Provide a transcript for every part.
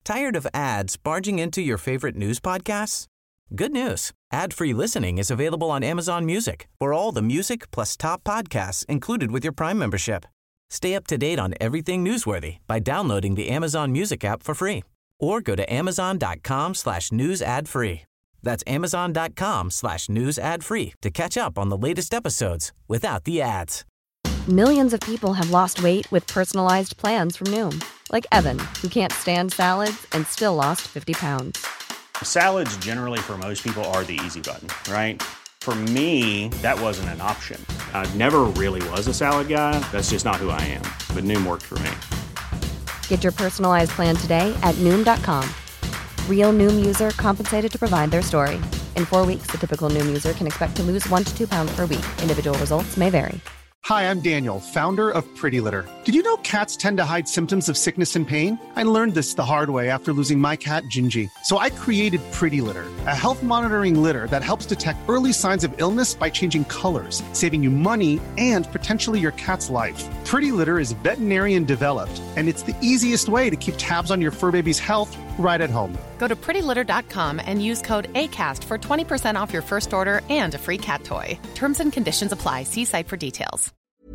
Tired of ads barging into your favorite news podcasts? Good news. Ad-free listening is available on Amazon Music for all the music plus top podcasts included with your Prime membership. Stay up to date on everything newsworthy by downloading the Amazon Music app for free or go to amazon.com/news ad free. That's amazon.com/news ad free to catch up on the latest episodes without the ads. Millions of people have lost weight with personalized plans from Noom. Like Evan, who can't stand salads and still lost 50 pounds. Salads generally for most people are the easy button, right? For me, that wasn't an option. I never really was a salad guy. That's just not who I am. But Noom worked for me. Get your personalized plan today at Noom.com. Real Noom user compensated to provide their story. In 4 weeks, the typical Noom user can expect to lose 1 to 2 pounds per week. Individual results may vary. Hi, I'm Daniel, founder of Pretty Litter. Did you know cats tend to hide symptoms of sickness and pain? I learned this the hard way after losing my cat, Gingy. So I created Pretty Litter, a health monitoring litter that helps detect early signs of illness by changing colors, saving you money and potentially your cat's life. Pretty Litter is veterinarian developed, and it's the easiest way to keep tabs on your fur baby's health right at home. Go to prettylitter.com and use code ACAST for 20% off your first order and a free cat toy. Terms and conditions apply. See site for details.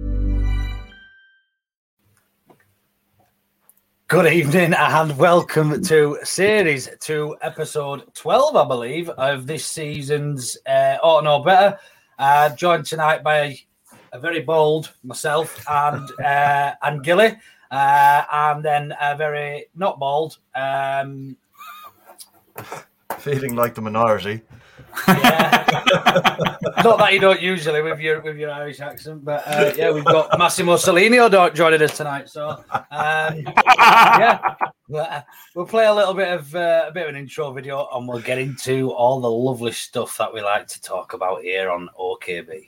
Good evening and welcome to Series 2, Episode 12, I believe, of this season's Ought to Know Better. Joined tonight by a very bold myself and Gilly. And then a very not bald. Feeling like the minority. Yeah. Not that you don't usually with your Irish accent, but yeah, we've got Massimo Salino joining us tonight. So yeah, we'll play a little bit of an intro video, and we'll get into all the lovely stuff that we like to talk about here on OKB.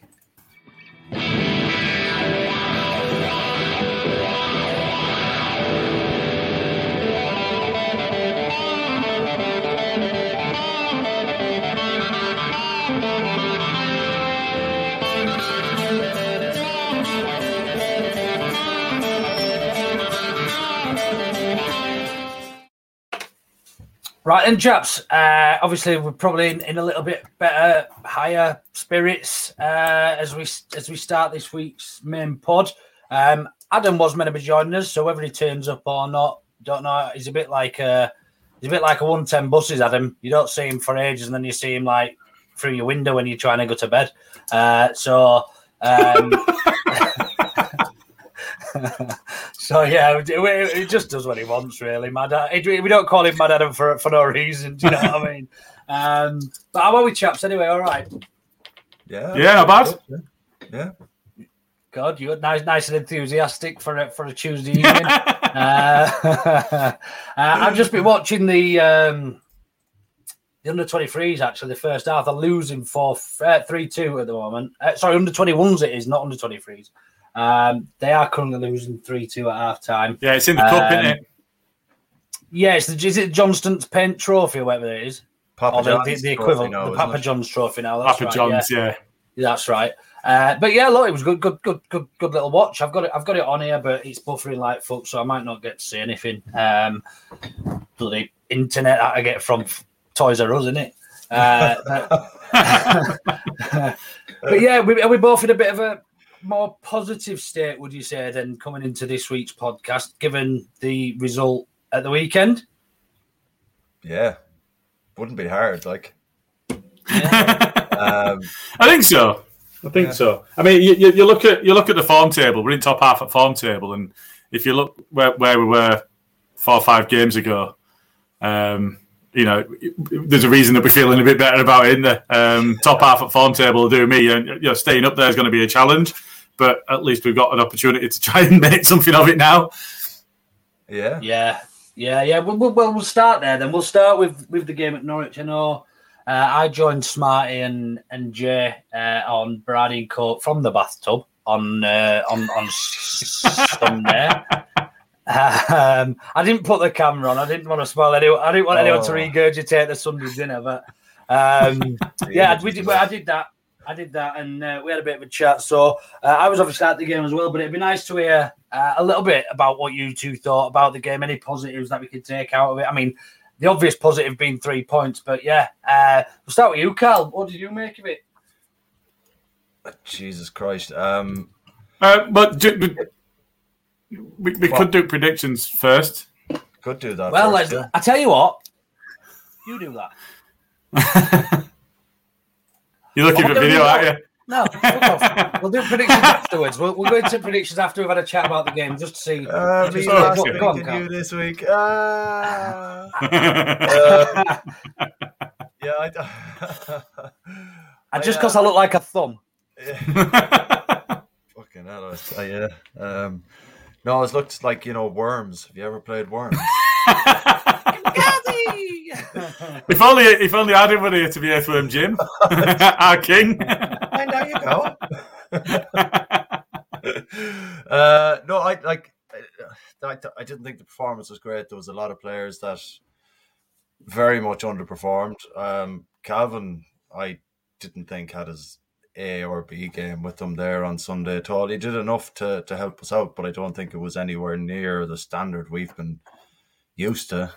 Right, and chaps, obviously we're probably in a little bit better, higher spirits as we start this week's main pod. Adam was meant to be joining us, so whether he turns up or not, don't know. He's a bit like a 110 buses, Adam. You don't see him for ages, and then you see him like through your window when you're trying to go to bed. So yeah, he just does what he wants, really. Mad Adam. We don't call him Mad Adam for no reason. Do you know what I mean? But how are we, chaps? Anyway, all right. Yeah, not bad. Yeah. God, you're nice and enthusiastic for a Tuesday evening. I've just been watching the under 23s. Actually, the first half they're losing 3-2 at the moment. Sorry, under 21s it is, not under 23s. They are currently losing 3-2 at half time. Yeah, it's in the cup, isn't it? Yeah, is it Johnston's Paint Trophy or whatever it is? Papa John's the equivalent, now, the Papa John's Trophy now. That's Papa right, John's, yeah. That's right. But yeah, look, it was good little watch. I've got it on here, but it's buffering like fuck, so I might not get to see anything. Bloody internet that I get from Toys R Us, isn't it? But yeah, are we both in a bit of a more positive state, would you say, than coming into this week's podcast, given the result at the weekend? Yeah, wouldn't be hard. Like, I think so. So. I mean, you look at the form table. We're in top half at form table, and if you look where we were 4 or 5 games ago, there's a reason that we're feeling a bit better about it. In the top half at form table will do me, and staying up there is going to be a challenge. But at least we've got an opportunity to try and make something of it now. Yeah. We'll start there. Then we'll start with the game at Norwich. I know I joined Smarty and Jay on Brady and Coke from the bathtub on Sunday. I didn't put the camera on. I didn't want to spoil anyone. I didn't want anyone to regurgitate the Sunday dinner. But I did that. I did that, and we had a bit of a chat. So I was obviously at the game as well, but it'd be nice to hear a little bit about what you two thought about the game, any positives that we could take out of it. I mean, the obvious positive being 3 points, but yeah. We'll start with you, Carl. What did you make of it? Jesus Christ. But we could do predictions first. Could do that. Well, first, yeah. I tell you what, you do that. You're looking for video, aren't you? No, fuck off. We'll do predictions afterwards. We'll go into predictions after we've had a chat about the game, just to see. Me last week and you this week. Yeah, and just because I look like a thumb. Fucking hell. No, it looks like, Worms. Have you ever played Worms? If only Adam were here to be Earthworm Jim, our king. And there you go. No, I didn't think the performance was great. There was a lot of players that very much underperformed. Calvin, I didn't think had his A or B game with him there on Sunday at all. He did enough to help us out, but I don't think it was anywhere near the standard we've been used to.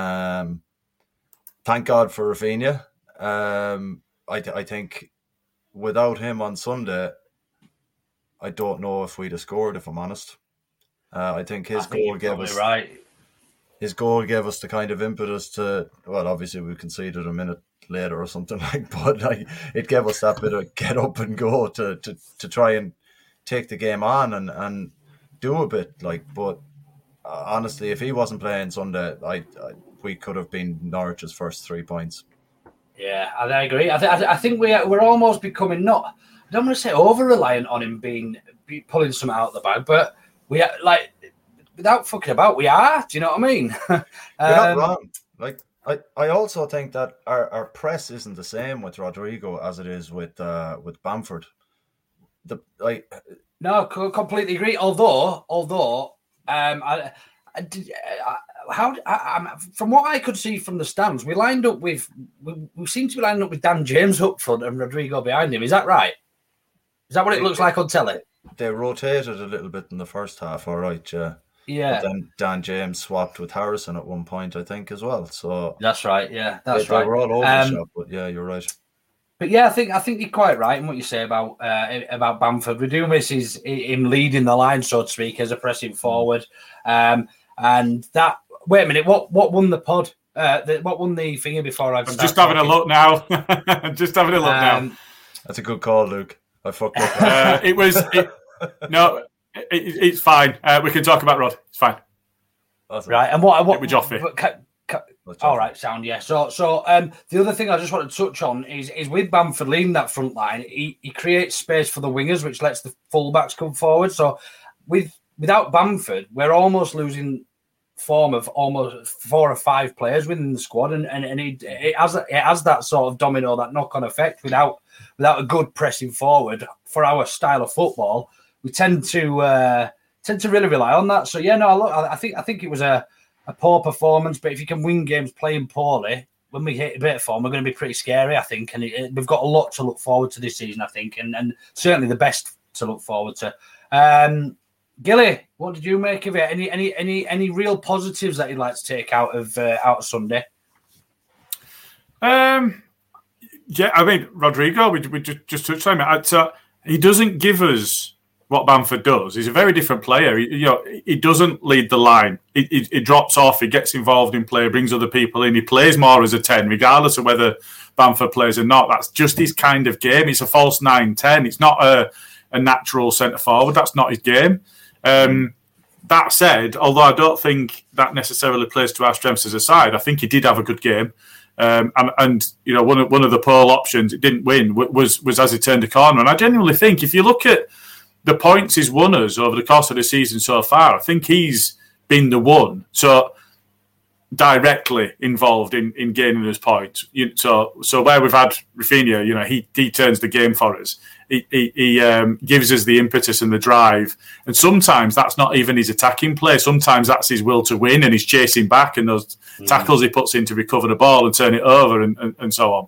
Thank God for Rafinha. I think without him on Sunday, I don't know if we'd have scored, if I'm honest. I think his goal gave us his goal gave us the kind of impetus to, well, obviously we conceded a minute later or something but it gave us that bit of get up and go to try and take the game on and do a bit but honestly, if he wasn't playing Sunday, we could have been Norwich's first 3 points. Yeah, I agree. I think we're almost becoming not. I don't want to say over reliant on him pulling something out of the bag, but we are, like, without fucking about, we are. Do you know what I mean? You're not wrong. Like, I also think that our press isn't the same with Rodrigo as it is with Bamford. No, completely agree. Although, from what I could see from the stands, we lined up we seem to be lining up with Dan James up front and Rodrigo behind him. Is that right? Is that what it looks like on telly? They rotated a little bit in the first half, all right, yeah. Yeah. But then Dan James swapped with Harrison at one point, I think, as well. So that's right, yeah. That's right. They were all over the shop, but yeah, you're right. But yeah, I think you're quite right in what you say about Bamford. We do miss him leading the line, so to speak, as a pressing forward. And that. Wait a minute. What won the pod? What won the thingy before I? I'm just having a look now. Just having a look now. That's a good call, Luke. I fucked up. It's fine. We can talk about Rod. It's fine. Awesome. Right. And what? It was Joffrey. All right, sound, yeah. So the other thing I just want to touch on is with Bamford leading that front line, he creates space for the wingers, which lets the fullbacks come forward. So without Bamford, we're almost losing form of almost 4 or 5 players within the squad, and it has that sort of domino, that knock-on effect. Without a good pressing forward for our style of football, we tend to really rely on that. So yeah, no, look, I think it was a poor performance, but if you can win games playing poorly, when we hit a bit of form, we're going to be pretty scary, I think. And we've got a lot to look forward to this season, I think, and certainly the best to look forward to. Gilly, what did you make of it? Any real positives that you'd like to take out of Sunday? Yeah, I mean, Rodrigo, we just touched on it. He doesn't give us what Bamford does. He's a very different player. He doesn't lead the line. He drops off. He gets involved in play, brings other people in. He plays more as a 10, regardless of whether Bamford plays or not. That's just his kind of game. It's a false 9-10. It's not a natural centre forward. That's not his game. That said, although I don't think that necessarily plays to our strengths as a side, I think he did have a good game. And one of the poll options, it didn't win, was as he turned a corner. And I genuinely think if you look at the points he's won us over the course of the season so far, I think he's been the one. So directly involved in gaining those points. So where we've had Rafinha, he turns the game for us. He gives us the impetus and the drive. And sometimes that's not even his attacking play. Sometimes that's his will to win, and he's chasing back, and those tackles he puts in to recover the ball and turn it over and so on.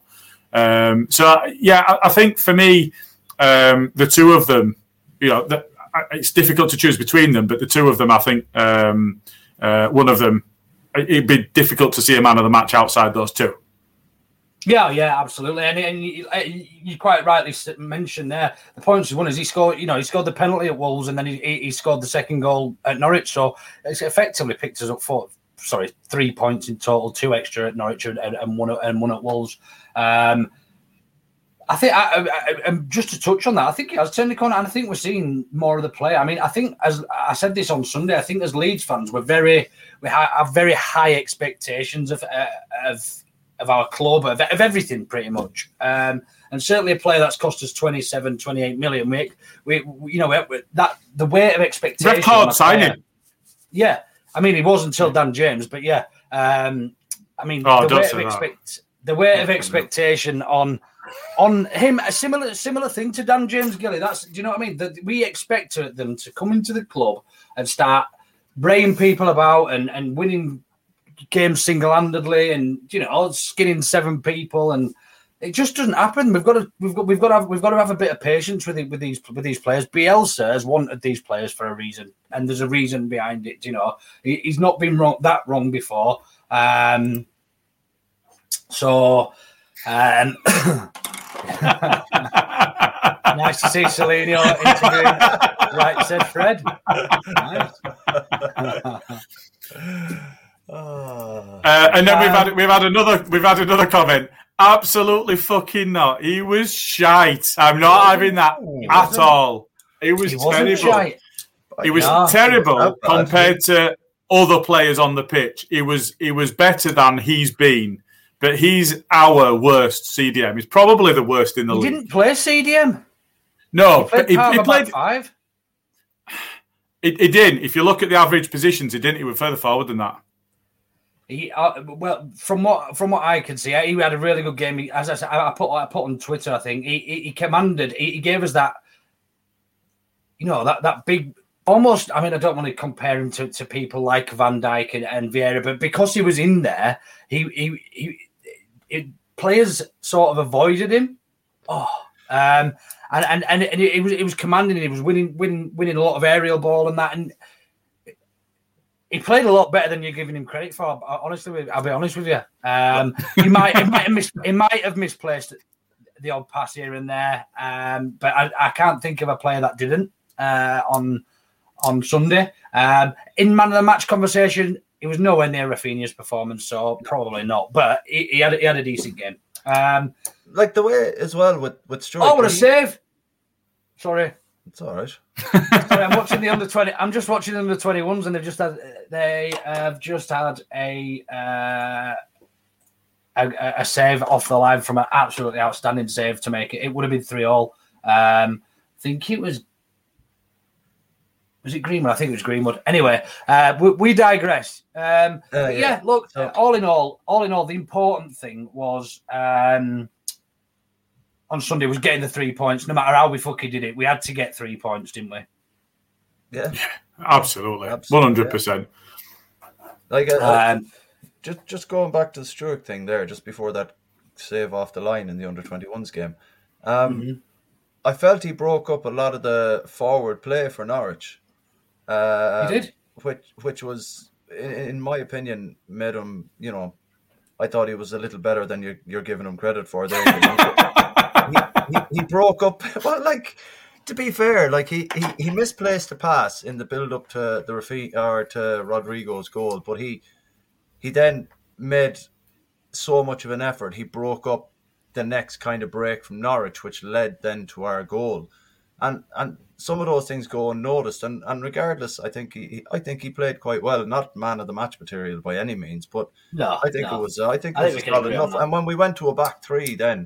I think for me, the two of them, it's difficult to choose between them, but the two of them, I think one of them, it'd be difficult to see a man of the match outside those two. Yeah, absolutely. And you quite rightly mentioned there, the points he won is he scored the penalty at Wolves, and then he scored the second goal at Norwich. So it's effectively picked us up 3 points in total, 2 extra at Norwich and one at Wolves. I think just to touch on that, I think he has turned the corner, and I think we're seeing more of the play. I mean, I think, as I said this on Sunday, I think as Leeds fans, we have very high expectations of our club, of everything pretty much, and certainly a player that's cost us 28 million. We that the weight of expectation. Record signing. Yeah, I mean, it was until Dan James, but yeah, I mean, the weight of expectation on him, a similar thing to Dan James, Gilly. Do you know what I mean? That we expect them to come into the club and start braying people about and winning games single-handedly, and skinning 7 people, and it just doesn't happen. We've got to have a bit of patience with these players. Bielsa has wanted these players for a reason, and there's a reason behind it. He's not been wrong before. Nice to see Celinio interviewing. Right, said Fred. Nice. And then we've had another comment. Absolutely fucking not. He was shite. I'm not having that at all. He was terrible. He was terrible compared to other players on the pitch. He was better than he's been, but he's our worst CDM. He's probably the worst in the league. He didn't play CDM. No, he played 5. He didn't. If you look at the average positions, he didn't. He was further forward than that. From what I can see, he had a really good game. As I said, I put on Twitter, I think he commanded. He gave us that, that big, almost. I mean, I don't want to compare him to people like Van Dijk and Vieira, but because he was in there, players sort of avoided him. And it was commanding. He was winning a lot of aerial ball and that, and he played a lot better than you're giving him credit for. I'll be honest with you. He might have misplaced the odd pass here and there, but I can't think of a player that didn't on Sunday. In man of the match conversation, he was nowhere near Rafinha's performance, so probably not. But he had a decent game. Like the way as well with Struijk. Oh, what a save! Sorry. It's all right. Sorry, I'm watching the under 20. I'm just watching the under 21s, and they have just had a save off the line from an absolutely outstanding save to make it. It would have been 3-3. I think it was it Greenwood? I think it was Greenwood. Anyway, we digress. Look, all in all, the important thing was on Sunday was getting the 3 points. No matter how we fucking did it, we had to get 3 points, didn't we? Yeah, absolutely. 100%. Like, just going back to the Struijk thing there, just before that save off the line in the under-21s game, I felt he broke up a lot of the forward play for Norwich. He did, which was, in my opinion, made him. I thought he was a little better than you're giving him credit for there. He broke up. Well, like, to be fair, like he misplaced a pass in the build up to to Rodrigo's goal, but he then made so much of an effort. He broke up the next kind of break from Norwich, which led then to our goal, and some of those things go unnoticed. And regardless, I think he played quite well. Not man of the match material by any means, but I think it was solid enough. And when we went to a back three, then.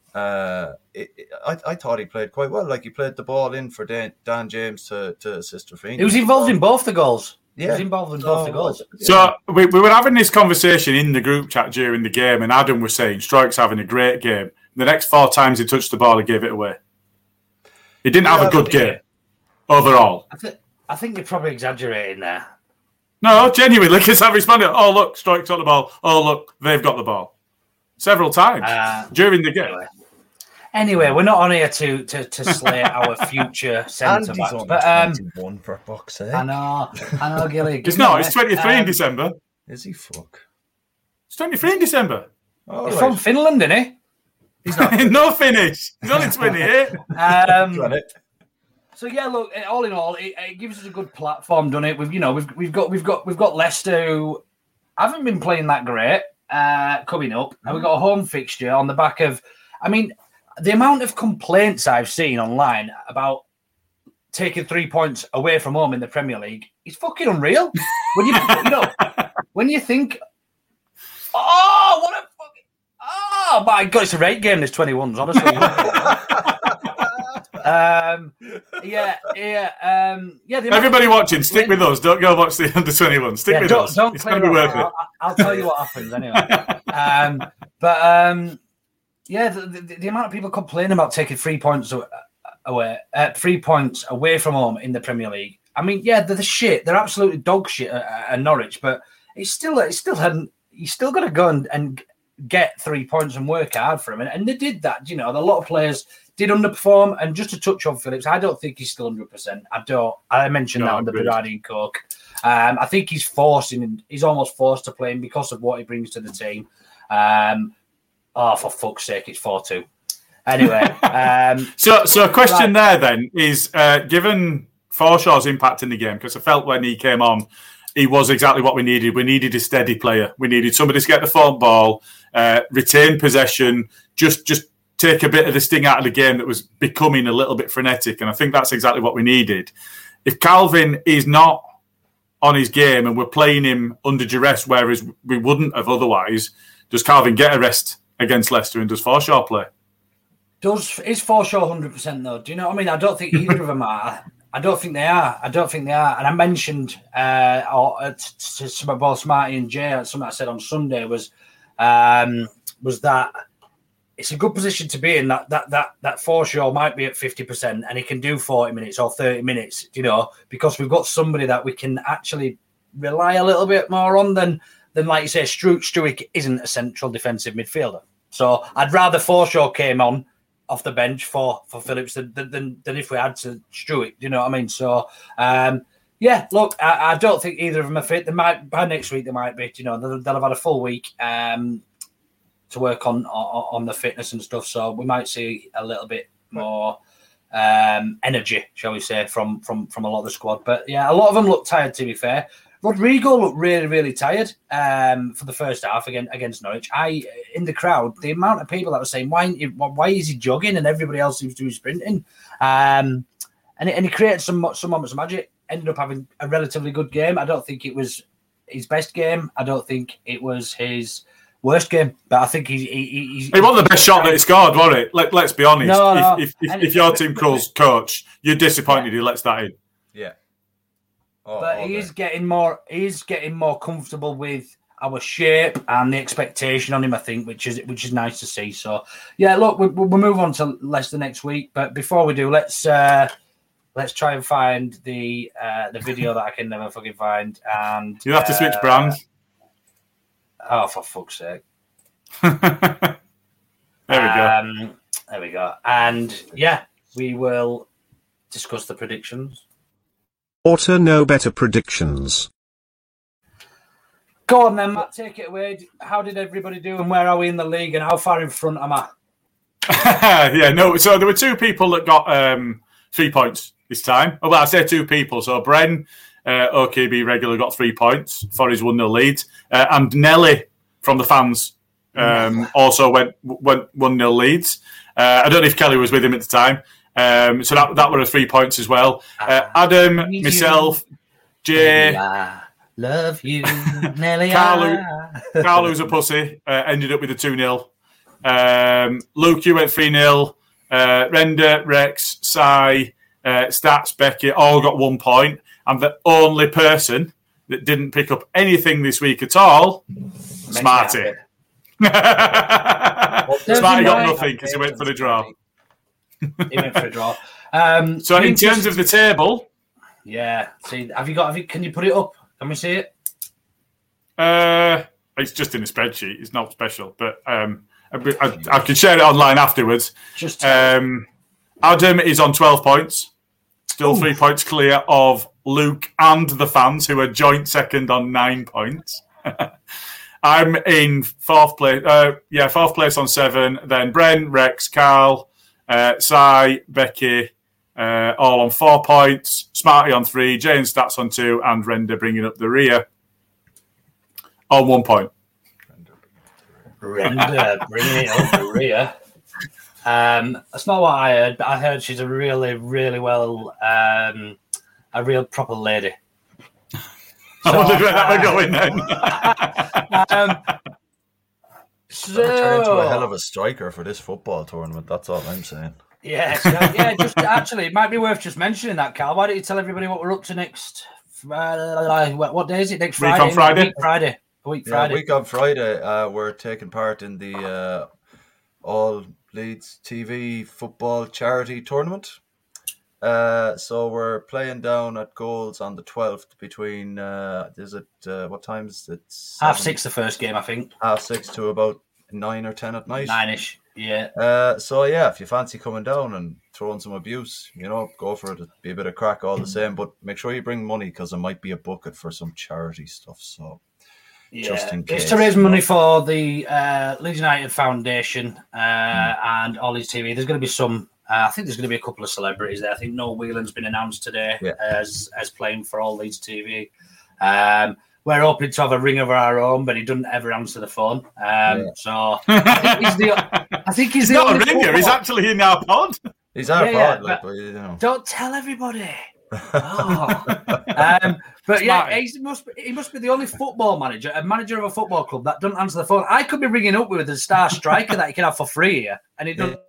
I thought he played quite well. Like, he played the ball in for Dan James to assist Rafinha. He was involved in both the goals. Yeah. He was involved in both the goals. So we were having this conversation in the group chat during the game, and Adam was saying Struijk's having a great game. The next 4 times he touched the ball, he gave it away. He didn't have a good game overall. I think you're probably exaggerating there. No, genuinely, because I responded, oh, look, Struijk's got the ball. Oh, look, they've got the ball. several times during the game. Anyway, we're not on here to slay our future centre backs. But 21 for fuck's sake. I know, Gilly. It's not. It's 23 in December. Is he fuck? It's 23 in December. He's from Finland, isn't he? He's not. No finish. He's only 28. So yeah, look. All in all, it gives us a good platform, doesn't it? We've got Leicester who haven't been playing that great coming up, and we've got a home fixture on the back of. I mean, the amount of complaints I've seen online about taking 3 points away from home in the Premier League is fucking unreal. When you think, oh, what a fucking, oh my God, it's a great game. This 21s, honestly. Everybody watching, stick with us. Don't go watch the under 21. Stick with us. It's going to be worth it. I'll tell you what happens anyway. The amount of people complaining about taking 3 points away, 3 points away from home in the Premier League. I mean, yeah, they're the shit. They're absolutely dog shit at Norwich, but he's still got to go and get 3 points and work hard for him. And they did that. You know, a lot of players did underperform. And just to touch on Phillips, I don't think he's still 100%. I mentioned that on the Berardi and Coke. I think he's almost forced to play him because of what he brings to the team. For fuck's sake, it's 4-2. Anyway. So a question there then is, given Forshaw's impact in the game, because I felt when he came on, he was exactly what we needed. We needed a steady player. We needed somebody to get the front ball, retain possession, just take a bit of the sting out of the game that was becoming a little bit frenetic. And I think that's exactly what we needed. If Calvin is not on his game and we're playing him under duress, whereas we wouldn't have otherwise, does Calvin get a rest against Leicester and does Forshaw play? Is Forshaw 100% though? Do you know what I mean? I don't think either of them are. I don't think they are. And I mentioned to both Smarty and Jay, something I said on Sunday was that it's a good position to be in. That Forshaw might be at 50% and he can do 40 minutes or 30 minutes. You know, because we've got somebody that we can actually rely a little bit more on than like you say, Struijk isn't a central defensive midfielder. So I'd rather Forshaw came on off the bench for Phillips than if we had to Struijk. Do you know what I mean? So, look, I don't think either of them are fit. They might, by next week, they might be. You know, they'll have had a full week to work on the fitness and stuff. So we might see a little bit more energy, shall we say, from a lot of the squad. But, yeah, a lot of them look tired, to be fair. Rodrigo looked really, really tired for the first half against Norwich. In the crowd, the amount of people that were saying, why is he jogging and everybody else seems to be sprinting? And he created some moments of magic, ended up having a relatively good game. I don't think it was his best game. I don't think it was his worst game, but I think he wasn't the best shot that he scored, was it? Let's be honest. No. If your Tim Krul's coach, you're disappointed he lets that in. Yeah. But he's getting more comfortable with our shape and the expectation on him, I think, which is nice to see. So, yeah, look, we'll move on to Leicester next week. But before we do, let's try and find the video that I can never fucking find. And you have to switch brands. Oh, for fuck's sake! There we go. There we go. And yeah, we will discuss the predictions. Auto know better predictions. Go on then, Matt, take it away. How did everybody do and where are we in the league and how far in front am I? So there were two people that got 3 points this time. Well, I say two people. So Bren, OKB regular, got 3 points for his 1-0 lead. And Nelly from the fans also went 1-0 leads. I don't know if Kelly was with him at the time. So that were 3 points as well. Adam, myself, Jay, love you, Nelly. Carl, who's a pussy, ended up with a 2-0. Luke, you went 3-0. Render, Rex, Sai, Stats, Becky, all got 1 point. And the only person that didn't pick up anything this week at all, Smarty. Smarty got nothing because he went for the draw. He went for a draw. So in terms of the table, yeah. See, can you put it up? Can we see it? I It's just in a spreadsheet. It's not special, but I can share it online afterwards. Adam is on 12 points, still 3 points clear of Luke and the fans, who are joint second on 9 points. I'm in fourth place. Fourth place on 7. Then Bren, Rex, Carl, Si, Becky, all on 4 points. Smarty on 3, Jay and Stats on 2, and Render bringing up the rear on 1 point. Render bringing it up the rear. That's not what I heard, but I heard she's a really, really well, a real proper lady. I wondered where that would go in then. Turn into a hell of a striker for this football tournament. That's all I'm saying. Yes, just actually, it might be worth just mentioning that, Carl. Why don't you tell everybody what we're up to next? What day is it? Next Friday. Week on Friday. Friday. Week on Friday. We're taking part in the All Leeds TV football charity tournament. So we're playing down at Goals on the 12th between, what time is it? 6:30 the first game, I think. 6:30 to about 9 or 10 at night. 9ish, yeah. If you fancy coming down and throwing some abuse, go for it. It'd be a bit of crack all the same, but make sure you bring money because there might be a bucket for some charity stuff, so just in case. It's to raise money for the Leeds United Foundation and All Leeds TV. There's going to be some... I think there's going to be a couple of celebrities there. I think Noel Whelan's been announced today as playing for All Leeds TV. We're hoping to have a ring of our own, but he doesn't ever answer the phone. So I think he's not a ringer. He's actually in our pod. He's our pod. Don't tell everybody. But he must be the only football manager, a manager of a football club that doesn't answer the phone. I could be ringing up with a star striker that he can have for free here, and he doesn't.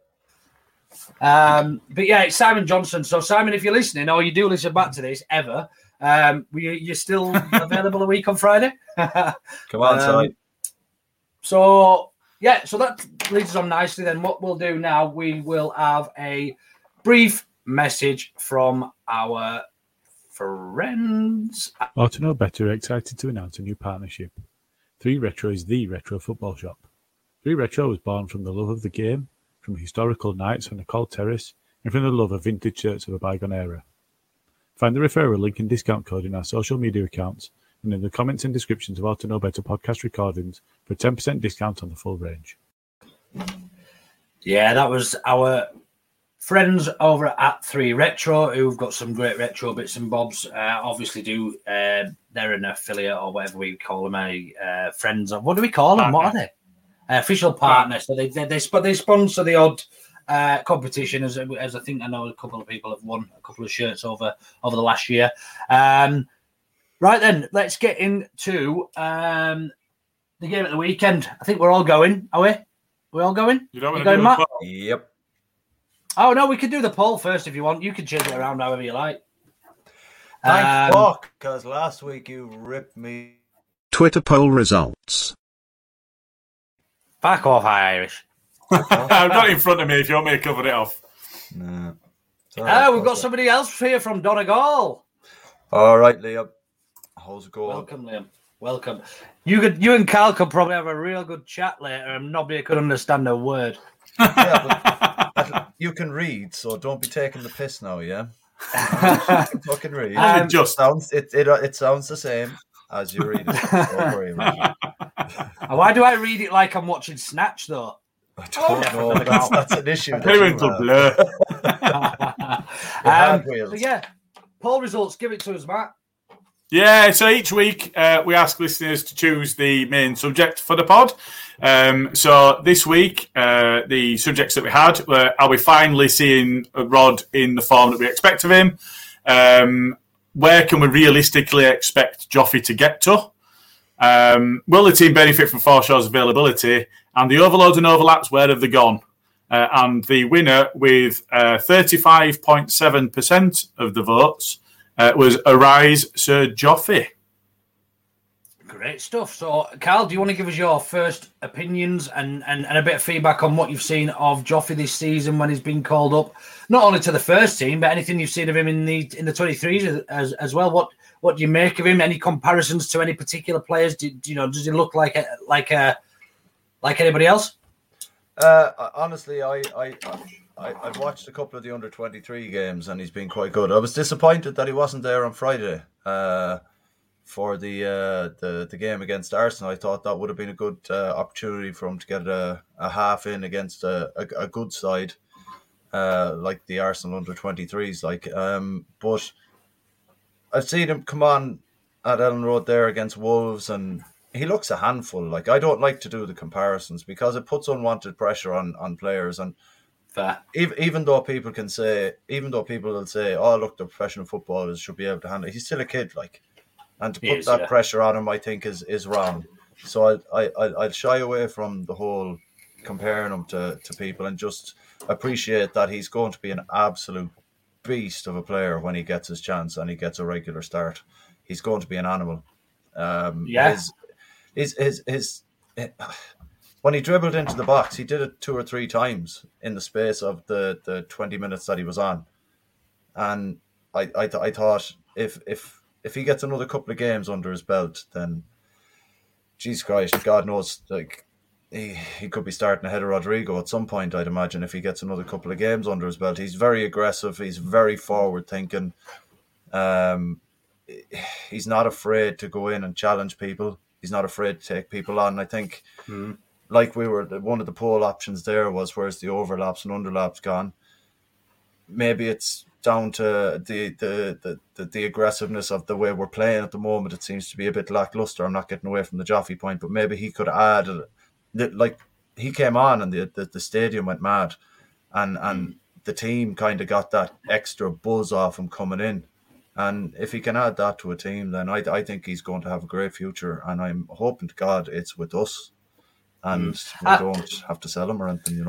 It's Simon Johnson. So Simon, if you're listening or you do listen back to this ever, you're still available a week on Friday. Come on, Simon. So that leads us on nicely. Then what we'll do now, we will have a brief message from our friends. Or to know better, excited to announce a new partnership. 3 Retro is the retro football shop. 3 Retro was born from the love of the game, from historical nights on the Cold Terrace, and from the love of vintage shirts of a bygone era. Find the referral link and discount code in our social media accounts and in the comments and descriptions of How to Know Better podcast recordings for a 10% discount on the full range. Yeah, that was our friends over at 3 Retro, who've got some great retro bits and bobs. Obviously, they're an affiliate or whatever we call them, friends of. What do we call them? What are they? Official partner. So they sponsor the odd competition, as I think I know a couple of people have won a couple of shirts over the last year. Right then, let's get into the game at the weekend. I think we're all going. Are we? We're all going? You don't going, Matt? Yep. Oh, no, we could do the poll first if you want. You can change it around however you like. Thank fuck, because last week you ripped me. Twitter poll results. Back off, Irish. I've got it in front of me if you want me to cover it off. No. We've got somebody else here from Donegal. All right, Liam. How's it going? Welcome, Liam. Welcome. You and Carl could probably have a real good chat later and nobody could understand a word. Yeah, but you can read, so don't be taking the piss now, yeah? You can fucking read. It sounds the same as you read it. Don't worry about it. Why do I read it like I'm watching Snatch, though? I don't know. That's an issue. Parental blur. Poll results. Give it to us, Matt. Yeah, so each week we ask listeners to choose the main subject for the pod. So this week, the subjects that we had were, are we finally seeing Rod in the form that we expect of him? Where can we realistically expect Joffy to get to? Will the team benefit from Forshaw's availability? And the overloads and overlaps, where have they gone? And the winner with 35.7% of the votes was Arise Sir Joffy. Great stuff. So, Carl, do you want to give us your first opinions and a bit of feedback on what you've seen of Joffy this season when he's been called up, not only to the first team, but anything you've seen of him in the 23s as well? what do you make of him? Any comparisons to any particular players? Does he look like anybody else? Honestly, I've watched a couple of the under-23 games and he's been quite good. I was disappointed that he wasn't there on Friday for the game against Arsenal. I thought that would have been a good opportunity for him to get a half in against a good side like the Arsenal under-23s. But I've seen him come on at Ellen Road there against Wolves and he looks a handful. I don't like to do the comparisons because it puts unwanted pressure on players. And even though people will say, "Oh, look, the professional footballers should be able to handle it," he's still a kid. And to put that pressure on him, I think is wrong. So I'd shy away from the whole comparing him to people and just appreciate that he's going to be an absolute beast of a player when he gets his chance and he gets a regular start. He's going to be an animal. His when he dribbled into the box, he did it 2 or 3 times in the space of the 20 minutes that he was on. And I thought if he gets another couple of games under his belt, then Jesus Christ, God knows, he could be starting ahead of Rodrigo at some point, I'd imagine, if he gets another couple of games under his belt. He's very aggressive. He's very forward thinking. He's not afraid to go in and challenge people. He's not afraid to take people on. I think, one of the poll options there was, where's the overlaps and underlaps gone? Maybe it's down to the aggressiveness of the way we're playing at the moment. It seems to be a bit lackluster. I'm not getting away from the Jaffe point, but maybe he could add, he came on and the stadium went mad, and the team kind of got that extra buzz off him coming in. And if he can add that to a team, then I think he's going to have a great future. And I'm hoping to God it's with us, and we don't have to sell him or anything,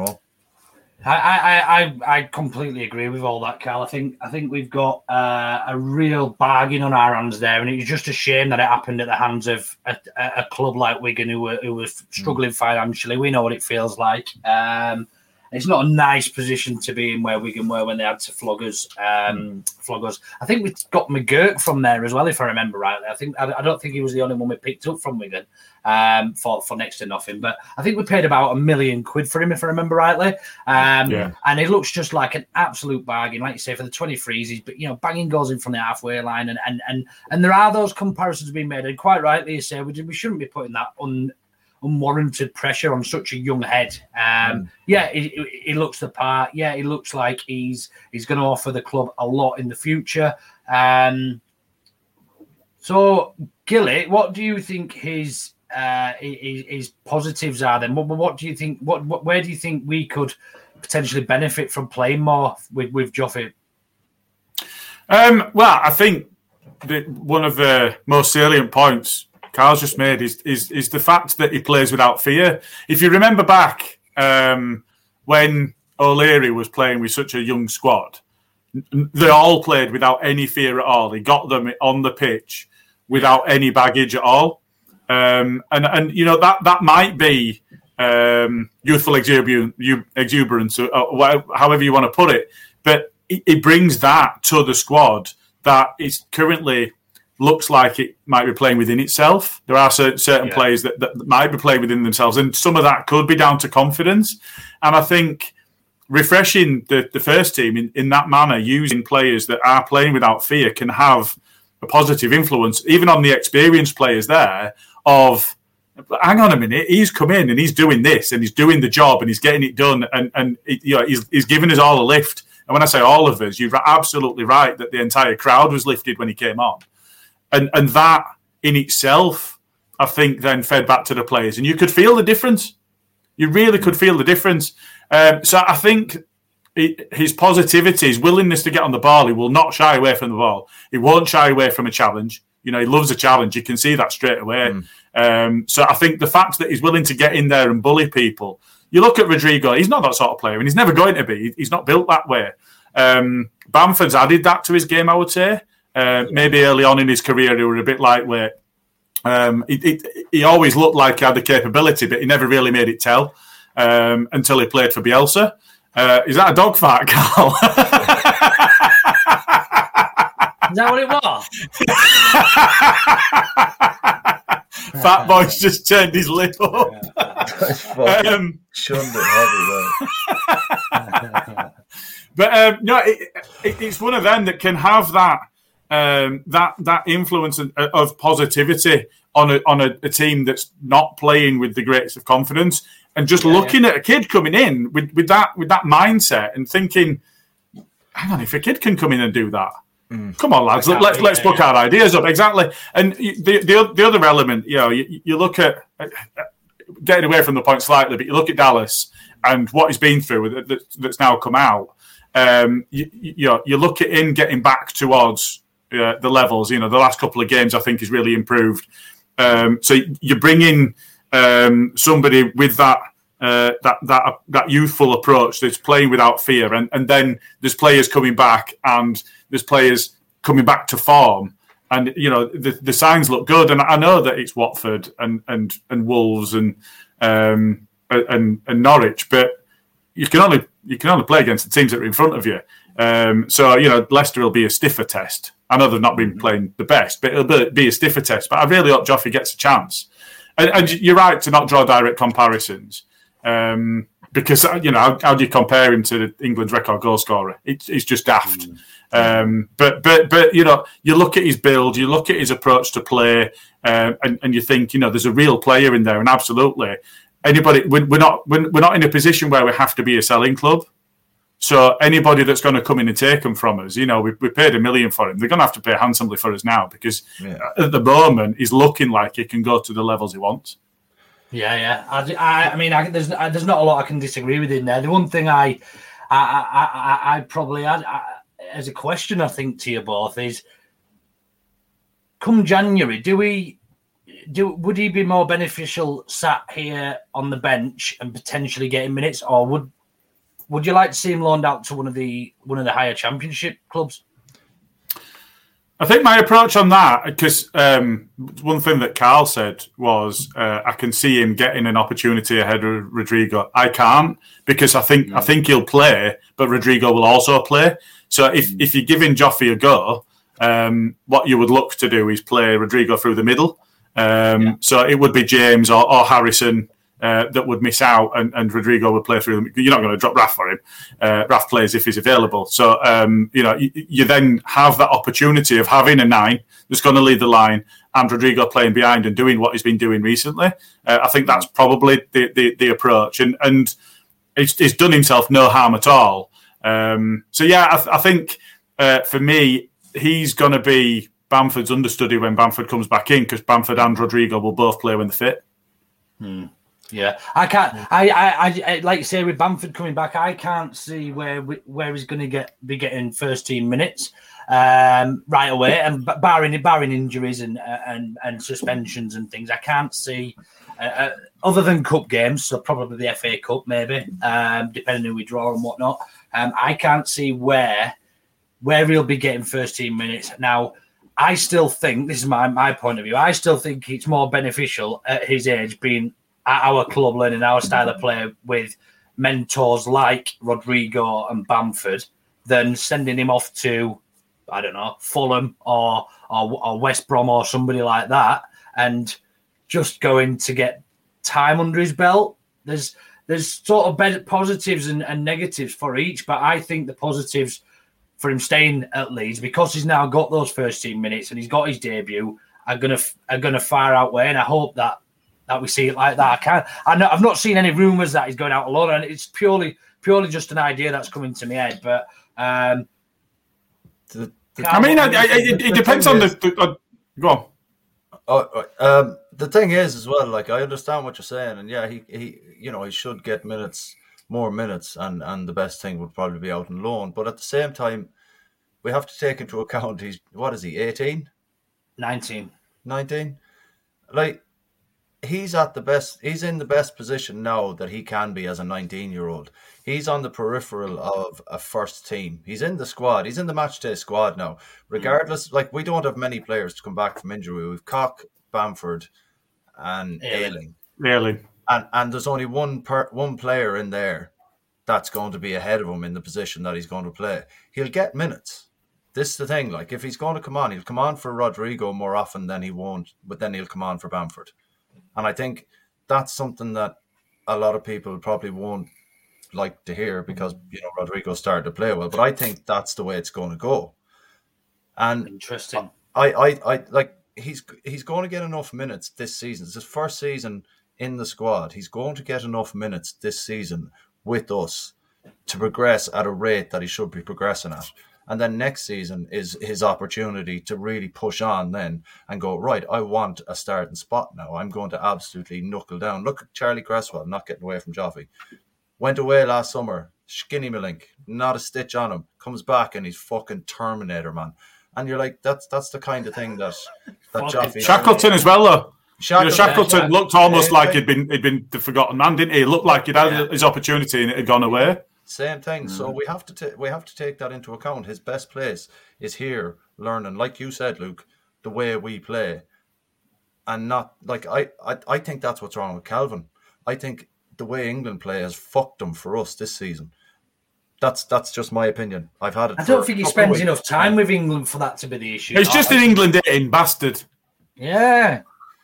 I completely agree with all that, Carl. I think we've got a real bargain on our hands there, and it's just a shame that it happened at the hands of a club like Wigan who was struggling financially. We know what it feels like. It's not a nice position to be in where Wigan were when they had to flog us. I think we got McGurk from there as well, if I remember rightly. I don't think he was the only one we picked up from Wigan for next to nothing. But I think we paid about £1 million for him, if I remember rightly. And he looks just like an absolute bargain, like you say, for the 23s. He's banging goals in from the halfway line, and there are those comparisons being made. And quite rightly, you say we shouldn't be putting that unwarranted pressure on such a young head. He looks the part. Yeah, he looks like he's going to offer the club a lot in the future. So, Gilly, what do you think his positives are then? What do you think? Where do you think we could potentially benefit from playing more with Joffe? Well, I think that one of the most salient points Carl's just made is the fact that he plays without fear. If you remember back when O'Leary was playing with such a young squad, they all played without any fear at all. He got them on the pitch without any baggage at all. And that might be youthful exuberance, or however you want to put it. But it brings that to the squad that is currently looks like it might be playing within itself. There are certain players that might be playing within themselves, and some of that could be down to confidence. And I think refreshing the first team in that manner, using players that are playing without fear, can have a positive influence, even on the experienced players there, of, hang on a minute, he's come in and he's doing this and he's doing the job and he's getting it done, and he's giving us all a lift. And when I say all of us, you're absolutely right that the entire crowd was lifted when he came on. And that in itself, I think, then fed back to the players. And you could feel the difference. You really could feel the difference. So I think his positivity, his willingness to get on the ball, he will not shy away from the ball. He won't shy away from a challenge. He loves a challenge. You can see that straight away. So I think the fact that he's willing to get in there and bully people. You look at Rodrigo, he's not that sort of player, and he's never going to be. He's not built that way. Bamford's added that to his game, I would say. Maybe early on in his career, he was a bit lightweight. He always looked like he had the capability, but he never really made it tell until he played for Bielsa. Is that a dog fart, Carl? Is that what it was? Fat Boy's just turned his lip up. Shunned it heavy, But no, it's one of them that can have that that influence of positivity on a team that's not playing with the greatest of confidence, and just looking at a kid coming in with that mindset and thinking, hang on, if a kid can come in and do that, come on, lads, let's book our ideas up. Exactly. And the other element, you look at getting away from the point slightly, but you look at Dallas and what he's been through that's now come out. You look at him getting back towards the levels. The last couple of games I think he's really improved. So you bring in somebody with that youthful approach that's playing without fear, and then there's players coming back and there's players coming back to form, and the signs look good. And I know that it's Watford and Wolves and Norwich, but you can only play against the teams that are in front of you. So Leicester will be a stiffer test. I know they've not been playing the best, but it'll be a stiffer test. But I really hope Joffrey gets a chance. And you're right to not draw direct comparisons, because how do you compare him to England's record goal scorer? It's just daft. But you look at his build, you look at his approach to play, and you think there's a real player in there, and absolutely. We're not in a position where we have to be a selling club. So anybody that's going to come in and take them from us, we paid $1 million for him. They're going to have to pay handsomely for us now, because at the moment he's looking like he can go to the levels he wants. Yeah. I mean, there's not a lot I can disagree with in there. The one thing I probably add as a question, I think, to you both is, come January, would he be more beneficial sat here on the bench and potentially getting minutes, or would you like to see him loaned out to one of the higher Championship clubs? I think my approach on that, because one thing that Carl said was, I can see him getting an opportunity ahead of Rodrigo. I can't, because I think he'll play, but Rodrigo will also play. So if you're giving Joffrey a go, what you would look to do is play Rodrigo through the middle. So it would be James or Harrison that would miss out, and Rodrigo would play through them. You're not going to drop Raf for him. Raf plays if he's available. So, you then have that opportunity of having a 9 that's going to lead the line, and Rodrigo playing behind and doing what he's been doing recently. I think that's probably the approach. And he's done himself no harm at all. I think for me, he's going to be Bamford's understudy when Bamford comes back in, because Bamford and Rodrigo will both play when they're fit. Yeah, I can't. I like you say, with Bamford coming back, I can't see where he's going to be getting first team minutes right away, and barring injuries and suspensions and things, I can't see other than cup games. So probably the FA Cup, maybe, depending who we draw and whatnot. I can't see where he'll be getting first team minutes now. I still think, this is my point of view, I still think it's more beneficial at his age being at our club, learning our style of play with mentors like Rodrigo and Bamford, than sending him off to, I don't know, Fulham or West Brom or somebody like that, and just going to get time under his belt. There's sort of positives and negatives for each, but I think the positives for him staying at Leeds, because he's now got those first team minutes and he's got his debut, are gonna far outweigh, and I hope that we see it like that. I've not seen any rumours that he's going out alone, and it's purely just an idea that's coming to my head. But it depends on the. Go on. The thing is, as well, like, I understand what you're saying, and yeah, he should get more minutes, and the best thing would probably be out on loan. But at the same time, we have to take into account he's 18, 19. Like, he's in the best position now that he can be as a 19-year-old. He's on the peripheral of a first team. He's in the squad. He's in the matchday squad now. Regardless, like, we don't have many players to come back from injury. We've Koch, Bamford, and Ayling. And there's only one player in there that's going to be ahead of him in the position that he's going to play. He'll get minutes. This is the thing. Like, if he's going to come on, he'll come on for Rodrigo more often than he won't. But then he'll come on for Bamford, and I think that's something that a lot of people probably won't like to hear because Rodrigo started to play well. But I think that's the way it's going to go. And interesting. I like he's going to get enough minutes this season. It's his first season in the squad. He's going to get enough minutes this season with us to progress at a rate that he should be progressing at. And then next season is his opportunity to really push on then and go, right, I want a starting spot now. I'm going to absolutely knuckle down. Look at Charlie Cresswell, not getting away from Joffe. Went away last summer, skinny Malink, not a stitch on him. Comes back and he's fucking Terminator, man. And you're like, that's the kind of thing that Joffe... Shackleton as well, though. Shackleton looked almost like he'd been the forgotten man, didn't he? It looked like he'd had his opportunity and it had gone away. Same thing. So we have to take that into account. His best place is here, learning, like you said, Luke, the way we play, and not like I think that's what's wrong with Calvin. I think the way England play has fucked him for us this season. That's just my opinion. I've had it. I don't think he spends enough time with England for that to be the issue. It's just in England, bastard. Yeah.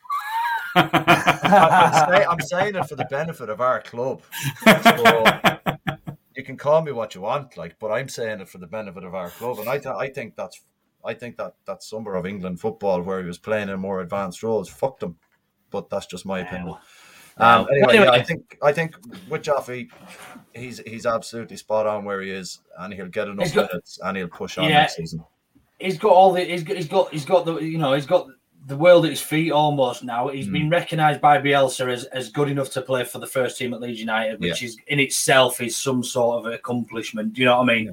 I'm saying it for the benefit of our club. So, you can call me what you want, but I'm saying it for the benefit of our club, and I think that summer of England football where he was playing in more advanced roles fucked him. But that's just my opinion. Anyway, I think with Joffe, he's absolutely spot on where he is, and he'll get enough minutes, and he'll push on next season. He's got all the he's got the world at his feet almost now. He's been recognised by Bielsa as good enough to play for the first team at Leeds United, which is in itself is some sort of accomplishment. Do you know what I mean?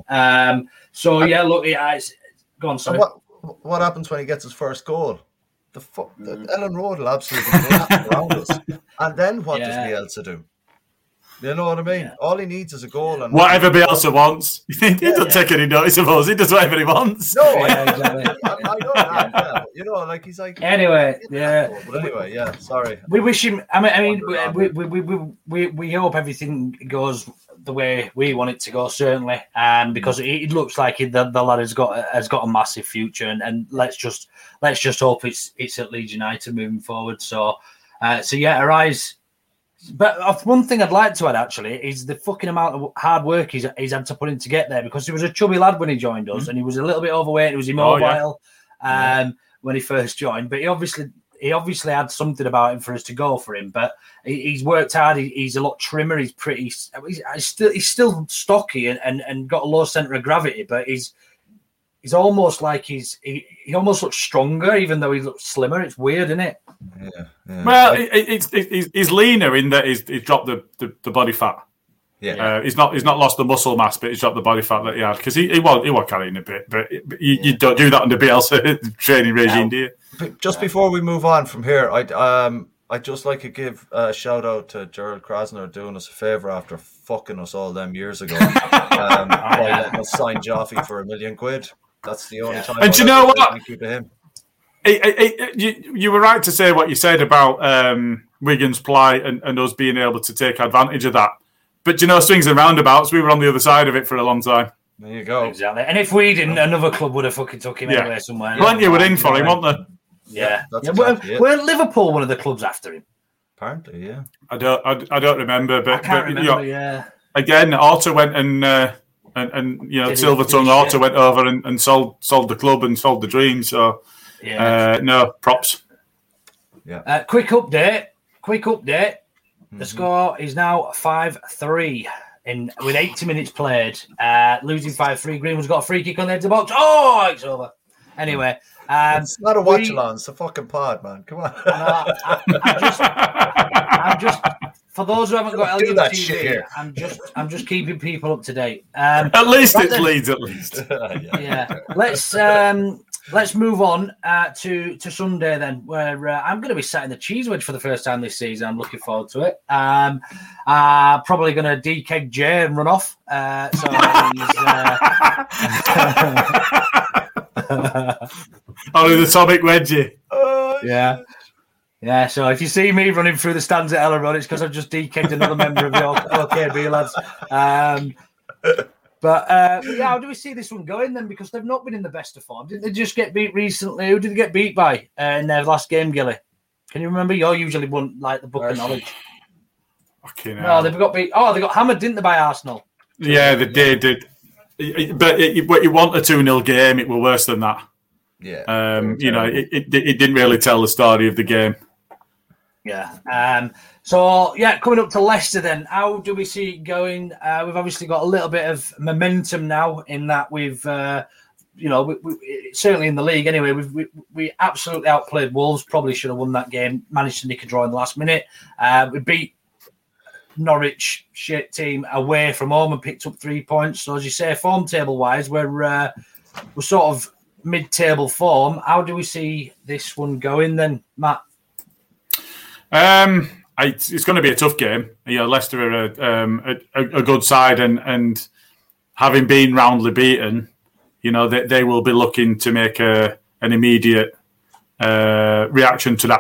Go on, sorry. What happens when he gets his first goal? The Ellen Road will absolutely collapse around us. And then what does Bielsa do? You know what I mean? Yeah. All he needs is a goal. And whatever Bielsa wants. He doesn't take any notice of us. He does whatever he wants. No, exactly. I know that. Yeah. He's like... Anyway, sorry. We wish him... we hope everything goes the way we want it to go, certainly. Because it looks like the lad has got a massive future, and let's just hope it's at Leeds United moving forward. So Arise... But one thing I'd like to add, actually, is the fucking amount of hard work he's had to put in to get there, because he was a chubby lad when he joined us, and he was a little bit overweight. He was immobile when he first joined, but he obviously had something about him for us to go for him. But he's worked hard. He's a lot trimmer. He's still stocky and got a low centre of gravity, but he's almost like he almost looks stronger, even though he looks slimmer. It's weird, isn't it? Yeah. Well, he's leaner in that he's dropped the body fat. Yeah. He's not lost the muscle mass, but he's dropped the body fat that he had, because he was carrying a bit. But you don't do that under Bielsa training regime, do you? Just before we move on from here, I'd just like to give a shout out to Gerald Krasner doing us a favour after fucking us all them years ago by letting us sign Joffe for £1 million. That's the only time. And do you know what? Thank you to him. You were right to say what you said about Wigan's plight and us being able to take advantage of that. But swings and roundabouts, we were on the other side of it for a long time. There you go. Exactly. And if we didn't, another club would have fucking took him anywhere somewhere. Plenty were in for him, weren't there? Yeah. Weren't Liverpool one of the clubs after him? Apparently, yeah. I don't remember, but I can't remember. Again, Orta went and Silver Tongue Orta went over and sold the club and sold the dream. So no props. Yeah. Quick update. The score is now 5-3 with 80 minutes played. Losing 5-3. Greenwood's got a free kick on the edge of the box. Oh, it's over. Anyway, it's not a watch along. It's a fucking pod, man. Come on. I'm just. For those who haven't got LGBT TV, I'm just keeping people up to date. At least it's Leeds, at least. Yeah. Let's move on to Sunday then, where I'm going to be sat in the cheese wedge for the first time this season. I'm looking forward to it. Probably going to DK Jay and run off. The atomic wedgie. Yeah, so if you see me running through the stands at Elland Road, it's because I've just DK'd another member of the OKB lads. But yeah, how do we see this one going then? Because they've not been in the best of form. Didn't they just get beat recently? Who did they get beat by in their last game, Gilly? Can you remember? You're usually one like the book of knowledge. No, they've got beat. Oh, they got hammered, didn't they, by Arsenal? Yeah, they did. But you want a 2-0 game, it was worse than that. Yeah. It didn't really tell the story of the game. Yeah. So, coming up to Leicester then, how do we see it going? We've obviously got a little bit of momentum now in that we've, certainly in the league anyway, we absolutely outplayed Wolves, probably should have won that game, managed to nick a draw in the last minute. We beat Norwich, shit team, away from home and picked up 3 points. So, as you say, form table-wise, we're sort of mid-table form. How do we see this one going then, Matt? It's going to be a tough game. Leicester are a good side, and having been roundly beaten, they will be looking to make an immediate reaction to that.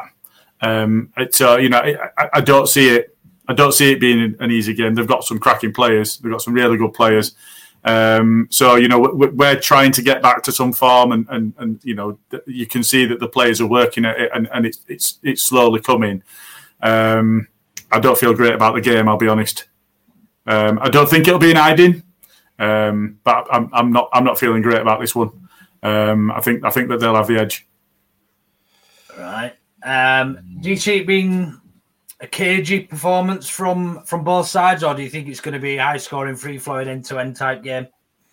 I don't see it. I don't see it being an easy game. They've got some cracking players. They've got some really good players. We're trying to get back to some form, and you can see that the players are working at it, and it's slowly coming. I don't feel great about the game, I'll be honest. I don't think it'll be an hiding, but I'm not feeling great about this one. I think that they'll have the edge. Right. Do you see it being a cagey performance from both sides, or do you think it's going to be high scoring, free flowing, end to end type game?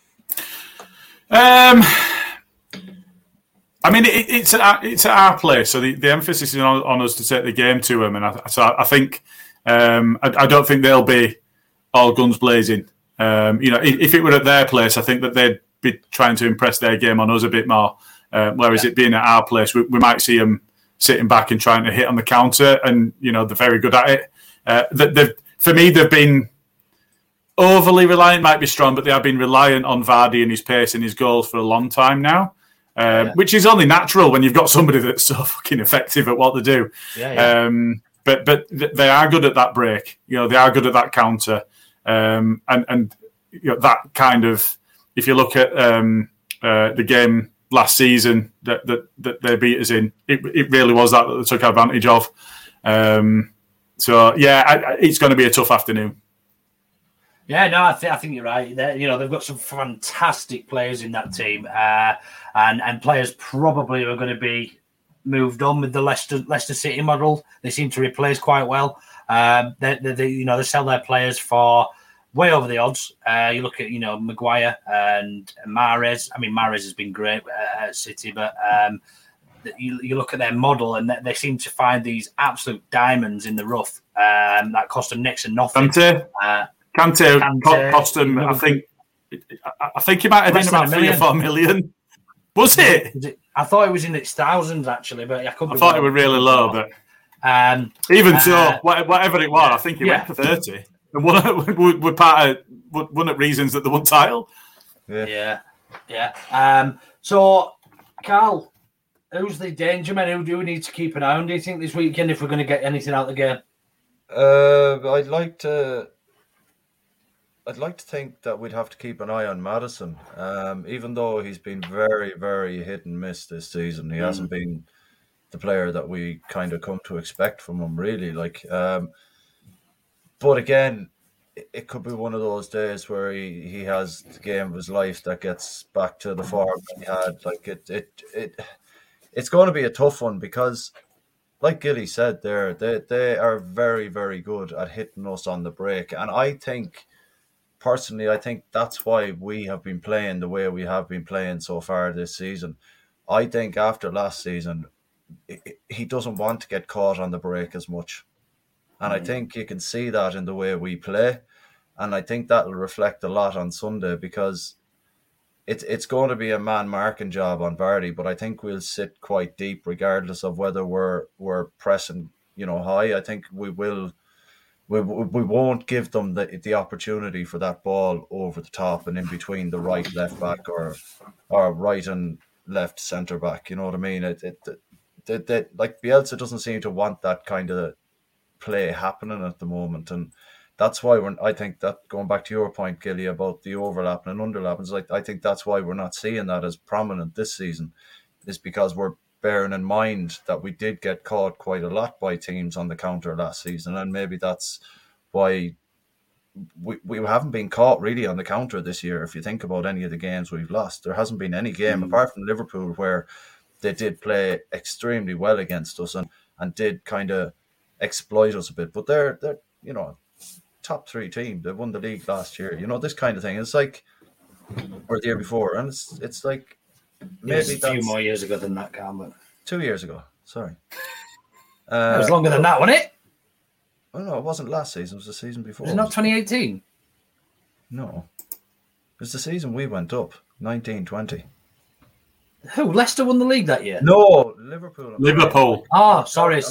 It's at our place, so the emphasis is on us to take the game to them, and I think I don't think they'll be all guns blazing. If it were at their place, I think that they'd be trying to impress their game on us a bit more. Whereas it being at our place, we might see them sitting back and trying to hit on the counter, and they're very good at it. For me, they've been overly reliant, might be strong, but they have been reliant on Vardy and his pace and his goals for a long time now. Which is only natural when you've got somebody that's so fucking effective at what they do. But they are good at that break. They are good at that counter, and that kind of. If you look at the game last season that they beat us in, it really was that they took advantage of. It's going to be a tough afternoon. Yeah, no, I think you're right. They've got some fantastic players in that team, and players probably are going to be moved on with the Leicester City model. They seem to replace quite well. They sell their players for way over the odds. You look at Maguire and Mahrez. I mean, Mahrez has been great at City, but you look at their model, and they seem to find these absolute diamonds in the rough that cost them next to nothing. Kante cost them. I think he might have been about 3 or 4 million. Was it? I thought it was in its thousands actually, but I thought it was really low. But even so, whatever it was, I think he went for 30. And one of reasons that they won title. Yeah. So, Carl, who's the danger man? Who do we need to keep an eye on? Do you think this weekend if we're going to get anything out of the game? I'd like to think that we'd have to keep an eye on Maddison. Even though he's been very, very hit and miss this season, he hasn't been the player that we kind of come to expect from him, really. But again, it could be one of those days where he has the game of his life that gets back to the form that he had. It's going to be a tough one because, like Gilly said there, they are very, very good at hitting us on the break. And I think that's why we have been playing the way we have been playing so far this season. I think after last season, he doesn't want to get caught on the break as much. And I think you can see that in the way we play. And I think that will reflect a lot on Sunday because it's going to be a man marking job on Vardy, but I think we'll sit quite deep regardless of whether we're pressing, high. I think we won't give them the opportunity for that ball over the top and in between the right left back or right and left centre back. You know what I mean? Like Bielsa doesn't seem to want that kind of play happening at the moment, and that's why I think that, going back to your point, Gilly, about the overlapping and underlapping, like, I think that's why we're not seeing that as prominent this season, is because we're bearing in mind that we did get caught quite a lot by teams on the counter last season, and maybe that's why we haven't been caught really on the counter this year. If you think about any of the games we've lost, there hasn't been any game apart from Liverpool where they did play extremely well against us and did kind of exploit us a bit. But they're top 3 team. They won the league last year. This kind of thing. It's like, or the year before, and it's like maybe a few more years ago than that, Carl. 2 years ago. Sorry, it was longer than that, wasn't it? Oh no, it wasn't last season. It was the season before. Was it not 2018? No, it was the season we went up, 19-20. Who? Leicester won the league that year? No, Liverpool. Liverpool. Oh, sorry.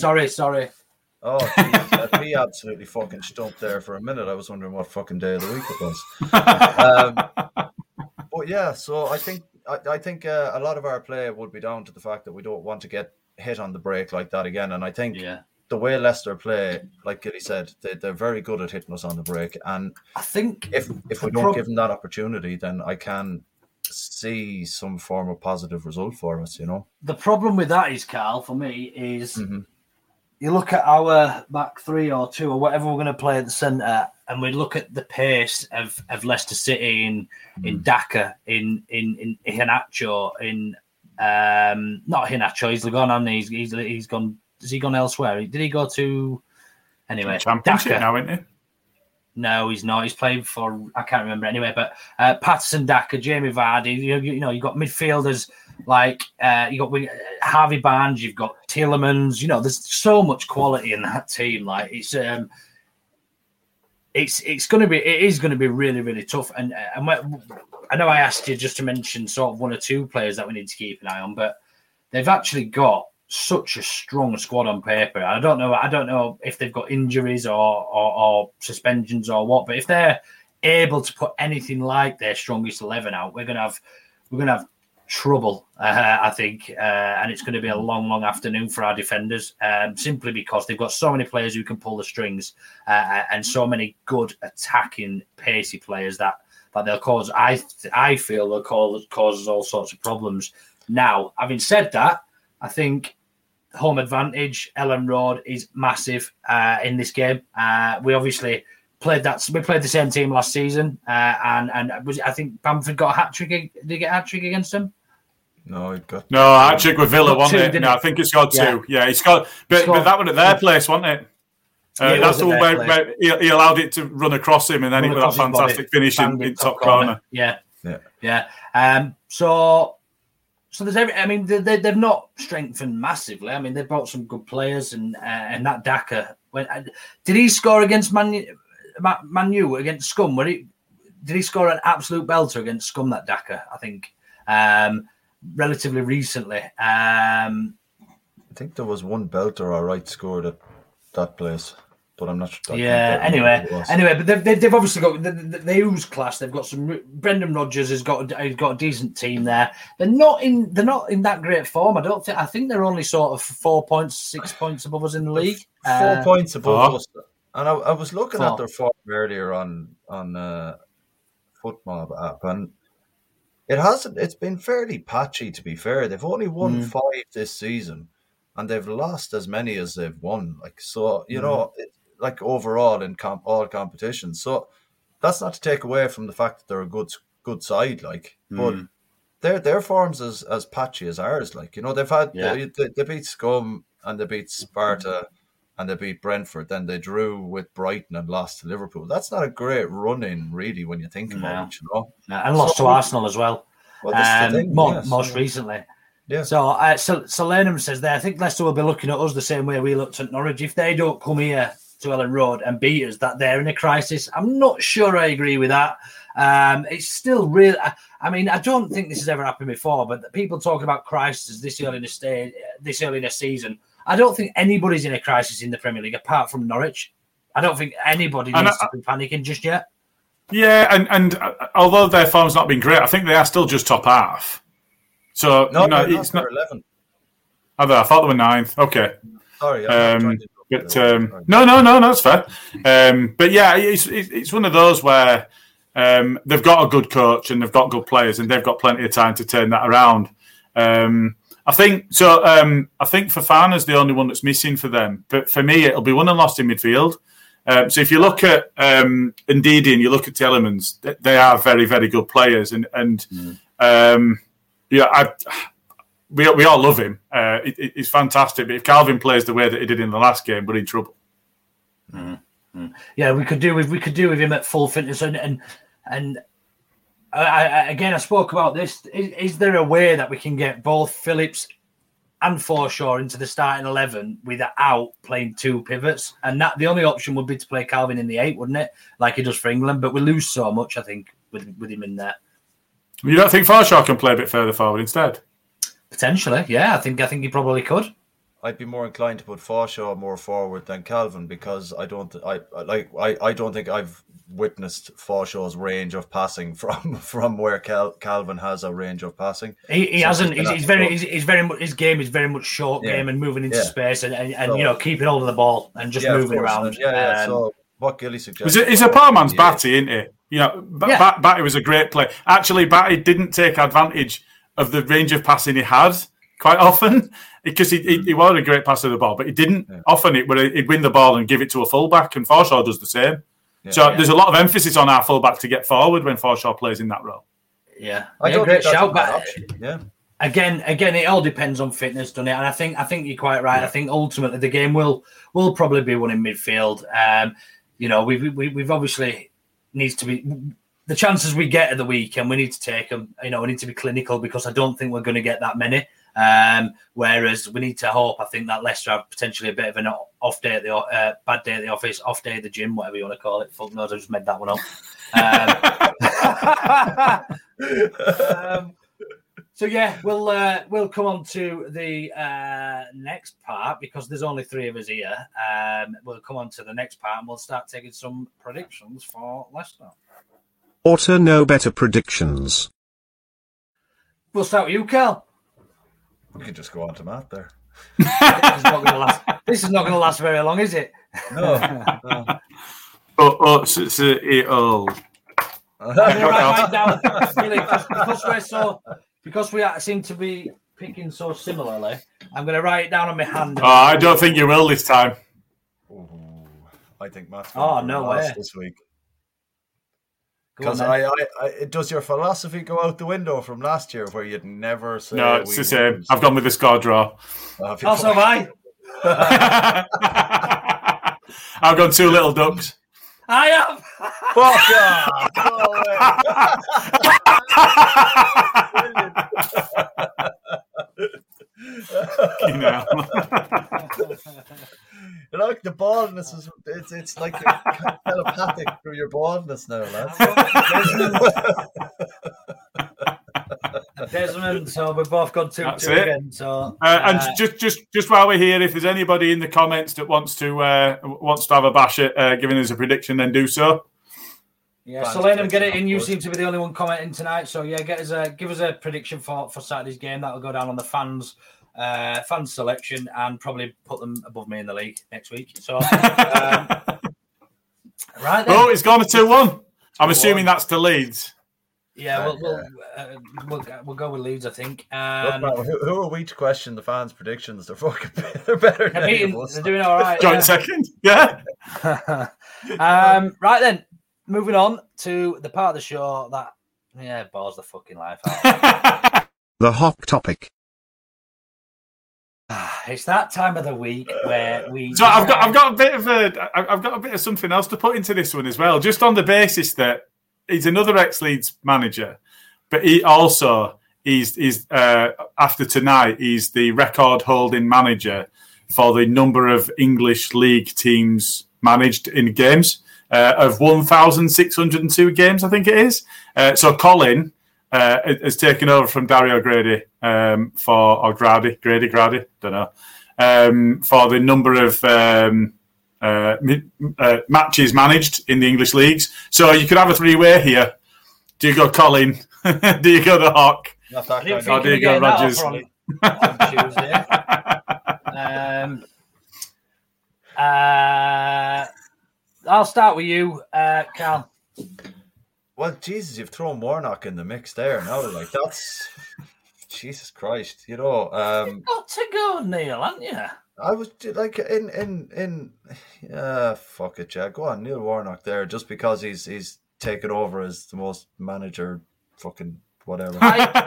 Oh, he absolutely fucking stumped there for a minute. I was wondering what fucking day of the week it was. But yeah, so I think a lot of our play would be down to the fact that we don't want to get hit on the break like that again. And I think the way Leicester play, like Gilly said, they're very good at hitting us on the break. And I think if we don't give them that opportunity, then I can see some form of positive result for us. The problem with that is, Carl, for me, is you look at our back 3 or 2 or whatever we're going to play at the centre, and we look at the pace of Leicester City in Daka, in Iheanacho, in not Iheanacho, he's gone on. He's gone. Has he gone elsewhere? Did he go to anyway? Championship Daka now, isn't he? No, he's not. He's playing for, I can't remember anyway. But Patterson, Daka, Jamie Vardy. You've got midfielders like you got Harvey Barnes. You've got Tielemans. There's so much quality in that team. Like it is going to be really, really tough. And I know I asked you just to mention sort of 1 or 2 players that we need to keep an eye on, but they've actually got such a strong squad on paper. I don't know if they've got injuries or suspensions or what, but if they're able to put anything like their strongest 11 out, we're gonna have trouble, I think, and it's going to be a long afternoon for our defenders, simply because they've got so many players who can pull the strings and so many good attacking, pacey players that they'll cause. I feel they'll cause all sorts of problems. Now, having said that, I think home advantage, Ellen Road, is massive in this game. We obviously played the same team last season, and I think Bamford got a hat trick. Did he get a hat trick against them? No, he got hat trick with Villa, wasn't it? No, I think it's got 2. Yeah, he's got, but that one at their place, wasn't it? That's the one where he allowed it to run across him, and then it was that fantastic finish in top corner. Yeah. So there's they've not strengthened massively. I mean, they've brought some good players, and that Daka. Did he score against Man U against Scum? Did he score an absolute belter against Scum, that Daka? I think relatively recently. I think there was one belter all right scored at that place, but I'm not sure. Anyway, but they've obviously got they ooze class. They've got some. Brendan Rodgers has got a decent team there. They're not in that great form. I think they're only sort of 4 points, 6 points above us in the league. 4 points above us. And I was looking at their form earlier on FootMob app, and it's been fairly patchy, to be fair. They've only won 5 this season, and they've lost as many as they've won. Like overall in all competitions. So that's not to take away from the fact that they're a good side, but their form's as patchy as ours. They've had they beat Scum and they beat Sparta and they beat Brentford. Then they drew with Brighton and lost to Liverpool. That's not a great run-in, really, when you think about it. And lost to Arsenal as well. Well, that's the thing. Most recently. Yeah. So Lanham says there, I think Leicester will be looking at us the same way we looked at Norwich. If they don't come here to Ellen Road and beat us, that they're in a crisis. I'm not sure I agree with that. It's still real. I don't think this has ever happened before, but people talking about crisis this early in the season. I don't think anybody's in a crisis in the Premier League apart from Norwich. I don't think anybody needs to be panicking just yet. Yeah, and although their form's not been great, I think they are still just top half. So it's not 11. I thought they were 9th. Okay. Sorry, I'm trying to But no, that's fair. But yeah, it's one of those where they've got a good coach and they've got good players and they've got plenty of time to turn that around. I think so. I think Fofana's the only one that's missing for them. But for me, it'll be won and lost in midfield. So if you look at Ndidi and you look at Tielemans, they are very, very good players. We all love him. He's fantastic. But if Calvin plays the way that he did in the last game, we're in trouble. Yeah, we could do with him at full fitness. And I spoke about this. Is there a way that we can get both Phillips and Forshaw into the starting 11 without playing two pivots? And that the only option would be to play Calvin in the 8, wouldn't it? Like he does for England. But we lose so much, I think, with him in there. You don't think Forshaw can play a bit further forward instead? Potentially, yeah. I think he probably could. I'd be more inclined to put Forshaw more forward than Calvin because I don't think I've witnessed Forshaw's range of passing from where Calvin has a range of passing. He hasn't. He's very much. His game is very much short game and moving into space and so, keeping hold of the ball and just moving around. So what Gilly suggests, he's a poor man's Batty, isn't he? Batty was a great player. Actually, Batty didn't take advantage of the range of passing he had quite often because he was a great passer of the ball, but he didn't often it where he'd win the ball and give it to a fullback, and Forshaw does the same. So there's a lot of emphasis on our fullback to get forward when Forshaw plays in that role. Yeah, great shout. But again, it all depends on fitness, doesn't it? And I think you're quite right. I think ultimately the game will probably be won in midfield. We've obviously needs to be. The chances we get at the weekend, we need to take them. We need to be clinical because I don't think we're going to get that many. Whereas we need to hope, I think, that Leicester have potentially a bit of an off day at the bad day at the office, off day at the gym, whatever you want to call it. Fuck knows, I just made that one up. So yeah, we'll come on to the next part because there's only 3 of us here. We'll come on to the next part and we'll start taking some predictions for Leicester. No better predictions. We'll start with you, Cal. We can just go on to Matt there. This is not going to last very long, is it? No. Because we seem to be picking so similarly, I'm going to write it down on my hand. I don't think you will this time. I think Matt's no way this week. Because does your philosophy go out the window from last year where you'd never say... No, it's the same. I've gone with the score draw. Also have I. I've gone 2 little ducks. I have. Like the baldness is it's like telepathic through your baldness now, lads. Desmond, so we've both got 2 again. So and just while we're here, if there's anybody in the comments that wants to have a bash at giving us a prediction, then do so. Yeah, so let them get it in. You seem to be the only one commenting tonight, so yeah, give us a prediction for Saturday's game. That'll go down on the fans selection and probably put them above me in the league next week. So right then. Oh, it's gone to 2-1. I'm assuming that's to Leeds. Yeah, we'll go with Leeds, I think. Who are we to question the fans' predictions? They're better than any of us. They're doing all right. Joint second, yeah. Right then, moving on to the part of the show that bores the fucking life out. The hot topic. It's that time of the week where we. So I've got a bit of something else to put into this one as well, just on the basis that he's another ex-Leeds manager, but he also is after tonight he's the record-holding manager for the number of English league teams managed in games of 1,602 games, I think it is. So Colin has taken over from Dario Grady Grady, don't know, for the number of matches managed in the English leagues. So you could have a 3-way here. Do you go Colin? Do you go the Hawk? Or do you go Rodgers? On Tuesday. I'll start with you, Carl. Well, Jesus, you've thrown Warnock in the mix there. Now, like, that's Jesus Christ. You know, You've got to go, Neil, haven't you? I was like fuck it, Jack. Go on, Neil Warnock there, just because he's taken over as the most manager, fucking whatever.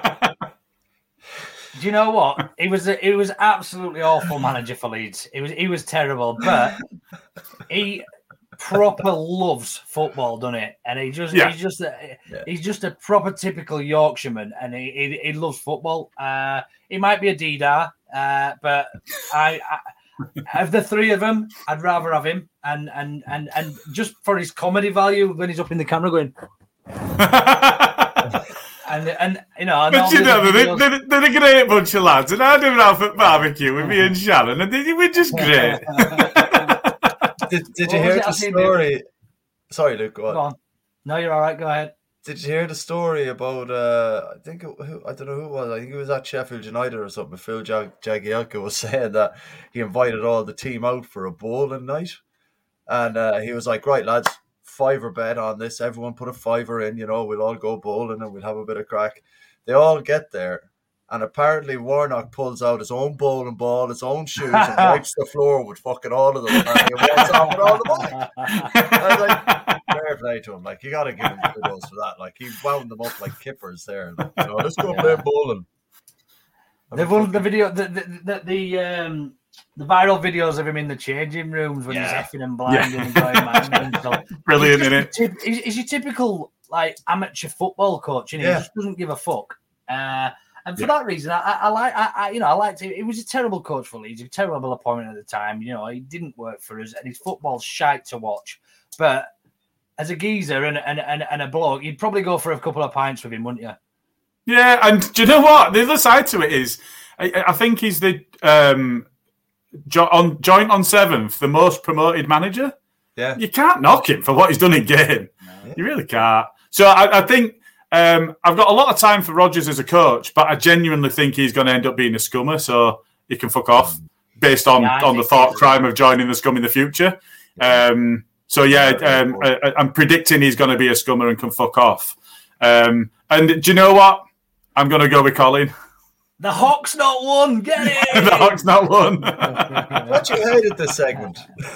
Do you know what? He was absolutely awful manager for Leeds. He was terrible, but he proper loves football, doesn't he? And he's just a proper typical Yorkshireman, and he loves football. He might be a Didar, but I of the three of them, I'd rather have him, and just for his comedy value when he's up in the camera going. And you know, but you know, they're a great bunch of lads, and I had him out at barbecue with me and Shannon, and they were just great. Did you hear the story? Sorry, Luke. Go on. No, you're all right. Go ahead. Did you hear the story about? I don't know who it was. I think it was at Sheffield United or something. Phil Jagielka was saying that he invited all the team out for a bowling night, and he was like, "Right, lads. $5 bet on this. Everyone put a $5 in, you know, we'll all go bowling and we'll have a bit of crack." They all get there, and apparently Warnock pulls out his own bowling ball, his own shoes, and wipes the floor with fucking all of them, and he walks off with all the money. I was like, fair play to him. Like, you got to give him kudos for that. Like, he wound them up like kippers there. Like, you know, let's go play bowling. They've won the video, the viral videos of him in the changing rooms when he's effing and blinding and going mad. Brilliant, isn't it? He's your typical like amateur football coach, and he just doesn't give a fuck. And for that reason, I liked him. He was a terrible coach for Leeds. He was a terrible appointment at the time. You know, he didn't work for us, and his football's shite to watch. But as a geezer and a bloke, you'd probably go for a couple of pints with him, wouldn't you? Yeah, and do you know what? The other side to it is, I think he's the joint on 7th, the most promoted manager. Yeah, you can't knock him for what he's done in game. No. You really can't. So I think I've got a lot of time for Rodgers as a coach, but I genuinely think he's going to end up being a scummer. So he can fuck off based on the thought crime of joining the scum in the future. I'm predicting he's going to be a scummer and can fuck off. And do you know what? I'm going to go with Colin. The Hawk's not won. Get it. The Hawk's not won. What you hated this segment?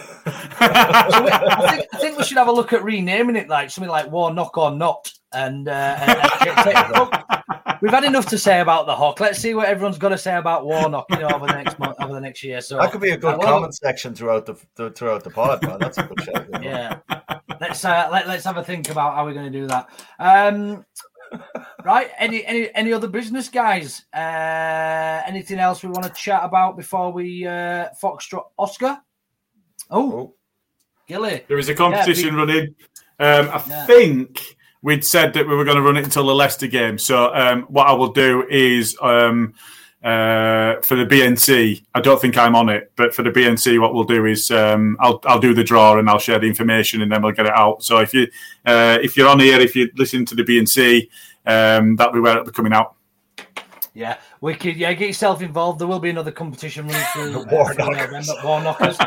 I think we should have a look at renaming it like something like Warnock or Not. And we've had enough to say about the Hawk. Let's see what everyone's got to say about Warnock, you know, over the next year. So that could be a good comment section throughout the pod, man. That's a good show. Yeah. Let's have a think about how we're going to do that. Right. Any other business, guys? Anything else we want to chat about before we Foxtrot Oscar? Oh, Gilly. There is a competition running. I think we'd said that we were going to run it until the Leicester game. So what I will do is for the BNC, I don't think I'm on it, but for the BNC, what we'll do is I'll do the draw and I'll share the information and then we'll get it out. So if you're on here, if you listen to the BNC, that'll be where it'll be coming out. Yeah, wicked. Yeah, get yourself involved. There will be another competition running through Warnockers.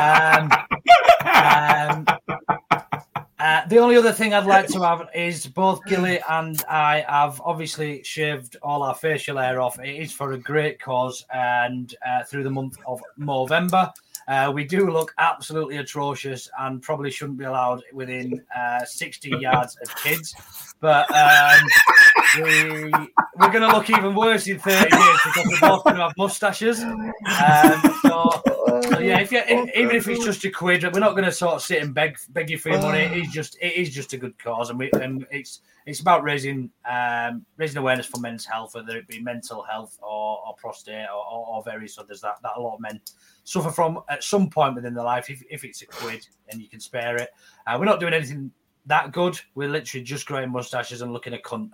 The only other thing I'd like to have is both Gilly and I have obviously shaved all our facial hair off. It is for a great cause, and through the month of Movember. We do look absolutely atrocious and probably shouldn't be allowed within 60 yards of kids. But we're going to look even worse in 30 years because we're both going to have moustaches. So yeah, even if it's just a quid, we're not going to sort of sit and beg you for your money. It is just a good cause, and it's about raising awareness for men's health, whether it be mental health or prostate or various others that a lot of men suffer from at some point within their life. If it's a quid and you can spare it, we're not doing anything that good. We're literally just growing moustaches and looking a cunt.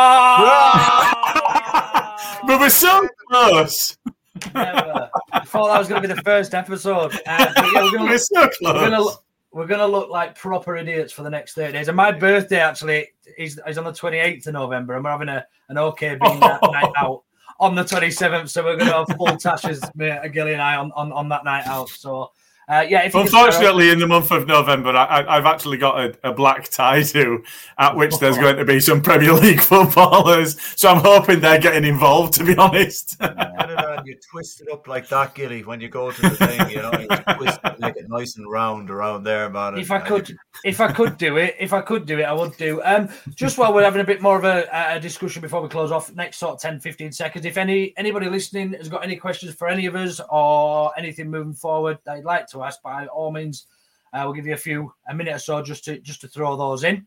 But we're so close. Never. I thought that was going to be the first episode. But yeah, we're so close. We're going to look like proper idiots for the next 30 days. And my birthday actually is on the 28th of November, and we're having an OKB night out on the 27th. So we're going to have full tashes, mate, Gilly and I, on that night out. So If unfortunately, in the month of November, I've actually got a black tie-do at which there's going to be some Premier League footballers. So I'm hoping they're getting involved, to be honest. You twist it up like that, Gilly, when you go to the thing, you twist it, make it nice and round around there, man. If I could do it, I would do. Just while we're having a bit more of a discussion before we close off, next sort of 10, 15 seconds, if anybody listening has got any questions for any of us or anything moving forward they'd like to ask, by all means, we'll give you a minute or so just to throw those in.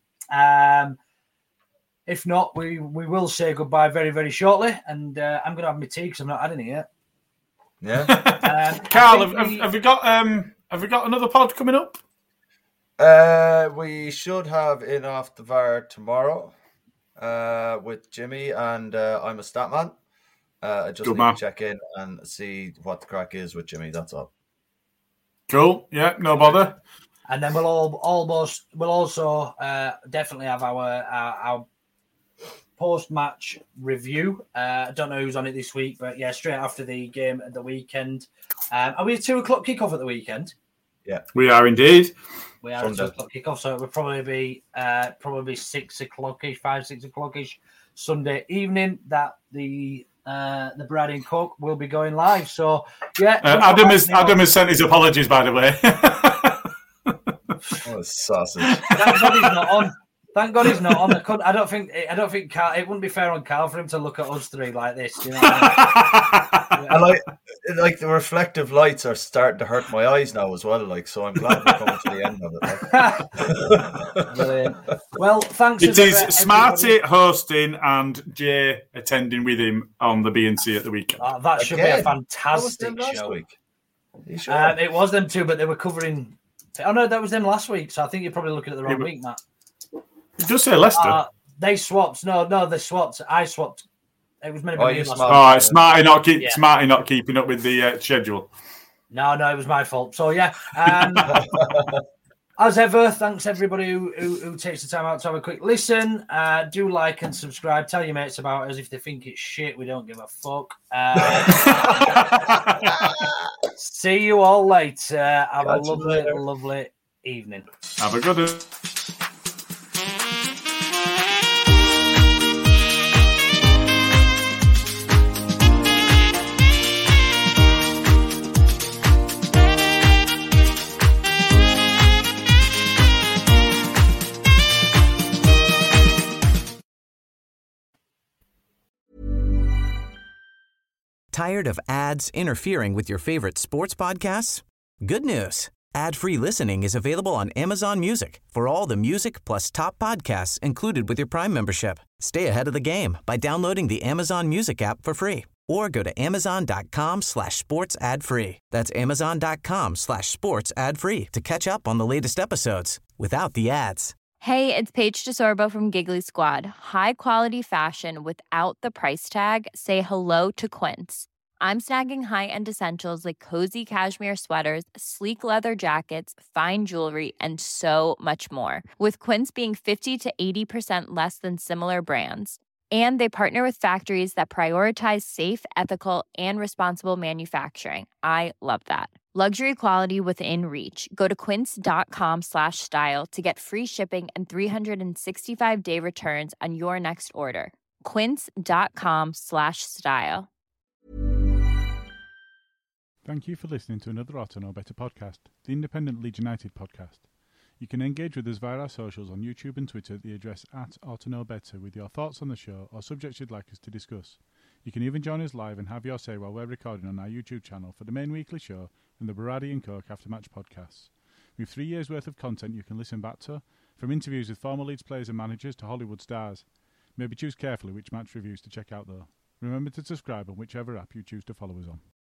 If not, we will say goodbye very, very shortly, and I'm going to have my tea because I've not had any yet. Yeah. Carl, have we got another pod coming up? We should have in Off the VAR tomorrow with Jimmy, and I'm a stat man. I just need to check in and see what the crack is with Jimmy. That's all. Cool. Yeah, no bother. And then we'll also definitely have our post-match review. I don't know who's on it this week, but yeah, straight after the game at the weekend. Are we a 2:00 kickoff at the weekend? Yeah, we are indeed. We are Sunday. A 2:00 kickoff, so it will probably be 6 o'clock-ish, 5, 6 o'clock-ish Sunday evening that the Brady and Coke will be going live. So yeah, Adam has sent his apologies, by the way. Oh, sausage! Thank God he's not on. I don't think Carl, it wouldn't be fair on Carl for him to look at us three like this. You know what I mean? And like the reflective lights are starting to hurt my eyes now as well. Like, so I'm glad we're coming to the end of it. Brilliant. Well, thanks. It is Smarty hosting and Jay attending with him on the B&C at the weekend. That should be a fantastic show. Week? Sure? It was them too, but they were covering. Oh no, that was them last week. So I think you're probably looking at the wrong week, Matt. It does say Leicester. They swapped. No, they swapped. I swapped. It was meant to be Smarty not keeping up with the schedule. No, it was my fault. So yeah, as ever, thanks everybody who takes the time out to have a quick listen. Do like and subscribe. Tell your mates about us. If they think it's shit, we don't give a fuck. See you all later. Have a lovely evening. Have a good one. Tired of ads interfering with your favorite sports podcasts? Good news. Ad-free listening is available on Amazon Music for all the music plus top podcasts included with your Prime membership. Stay ahead of the game by downloading the Amazon Music app for free or go to amazon.com/sports ad free. That's amazon.com/sports ad free to catch up on the latest episodes without the ads. Hey, it's Paige DeSorbo from Giggly Squad. High quality fashion without the price tag. Say hello to Quince. I'm snagging high-end essentials like cozy cashmere sweaters, sleek leather jackets, fine jewelry, and so much more. With Quince being 50 to 80% less than similar brands. And they partner with factories that prioritize safe, ethical, and responsible manufacturing. I love that. Luxury quality within reach. Go to quince.com/style to get free shipping and 365-day returns on your next order. Quince.com/style. Thank you for listening to another Otter No Better podcast, the independent Leeds United podcast. You can engage with us via our socials on YouTube and Twitter at the address @OtterNoBetter with your thoughts on the show or subjects you'd like us to discuss. You can even join us live and have your say while we're recording on our YouTube channel for the main weekly show and the Berardi and Coke after-match podcasts. We have 3 years' worth of content you can listen back to, from interviews with former Leeds players and managers to Hollywood stars. Maybe choose carefully which match reviews to check out though. Remember to subscribe on whichever app you choose to follow us on.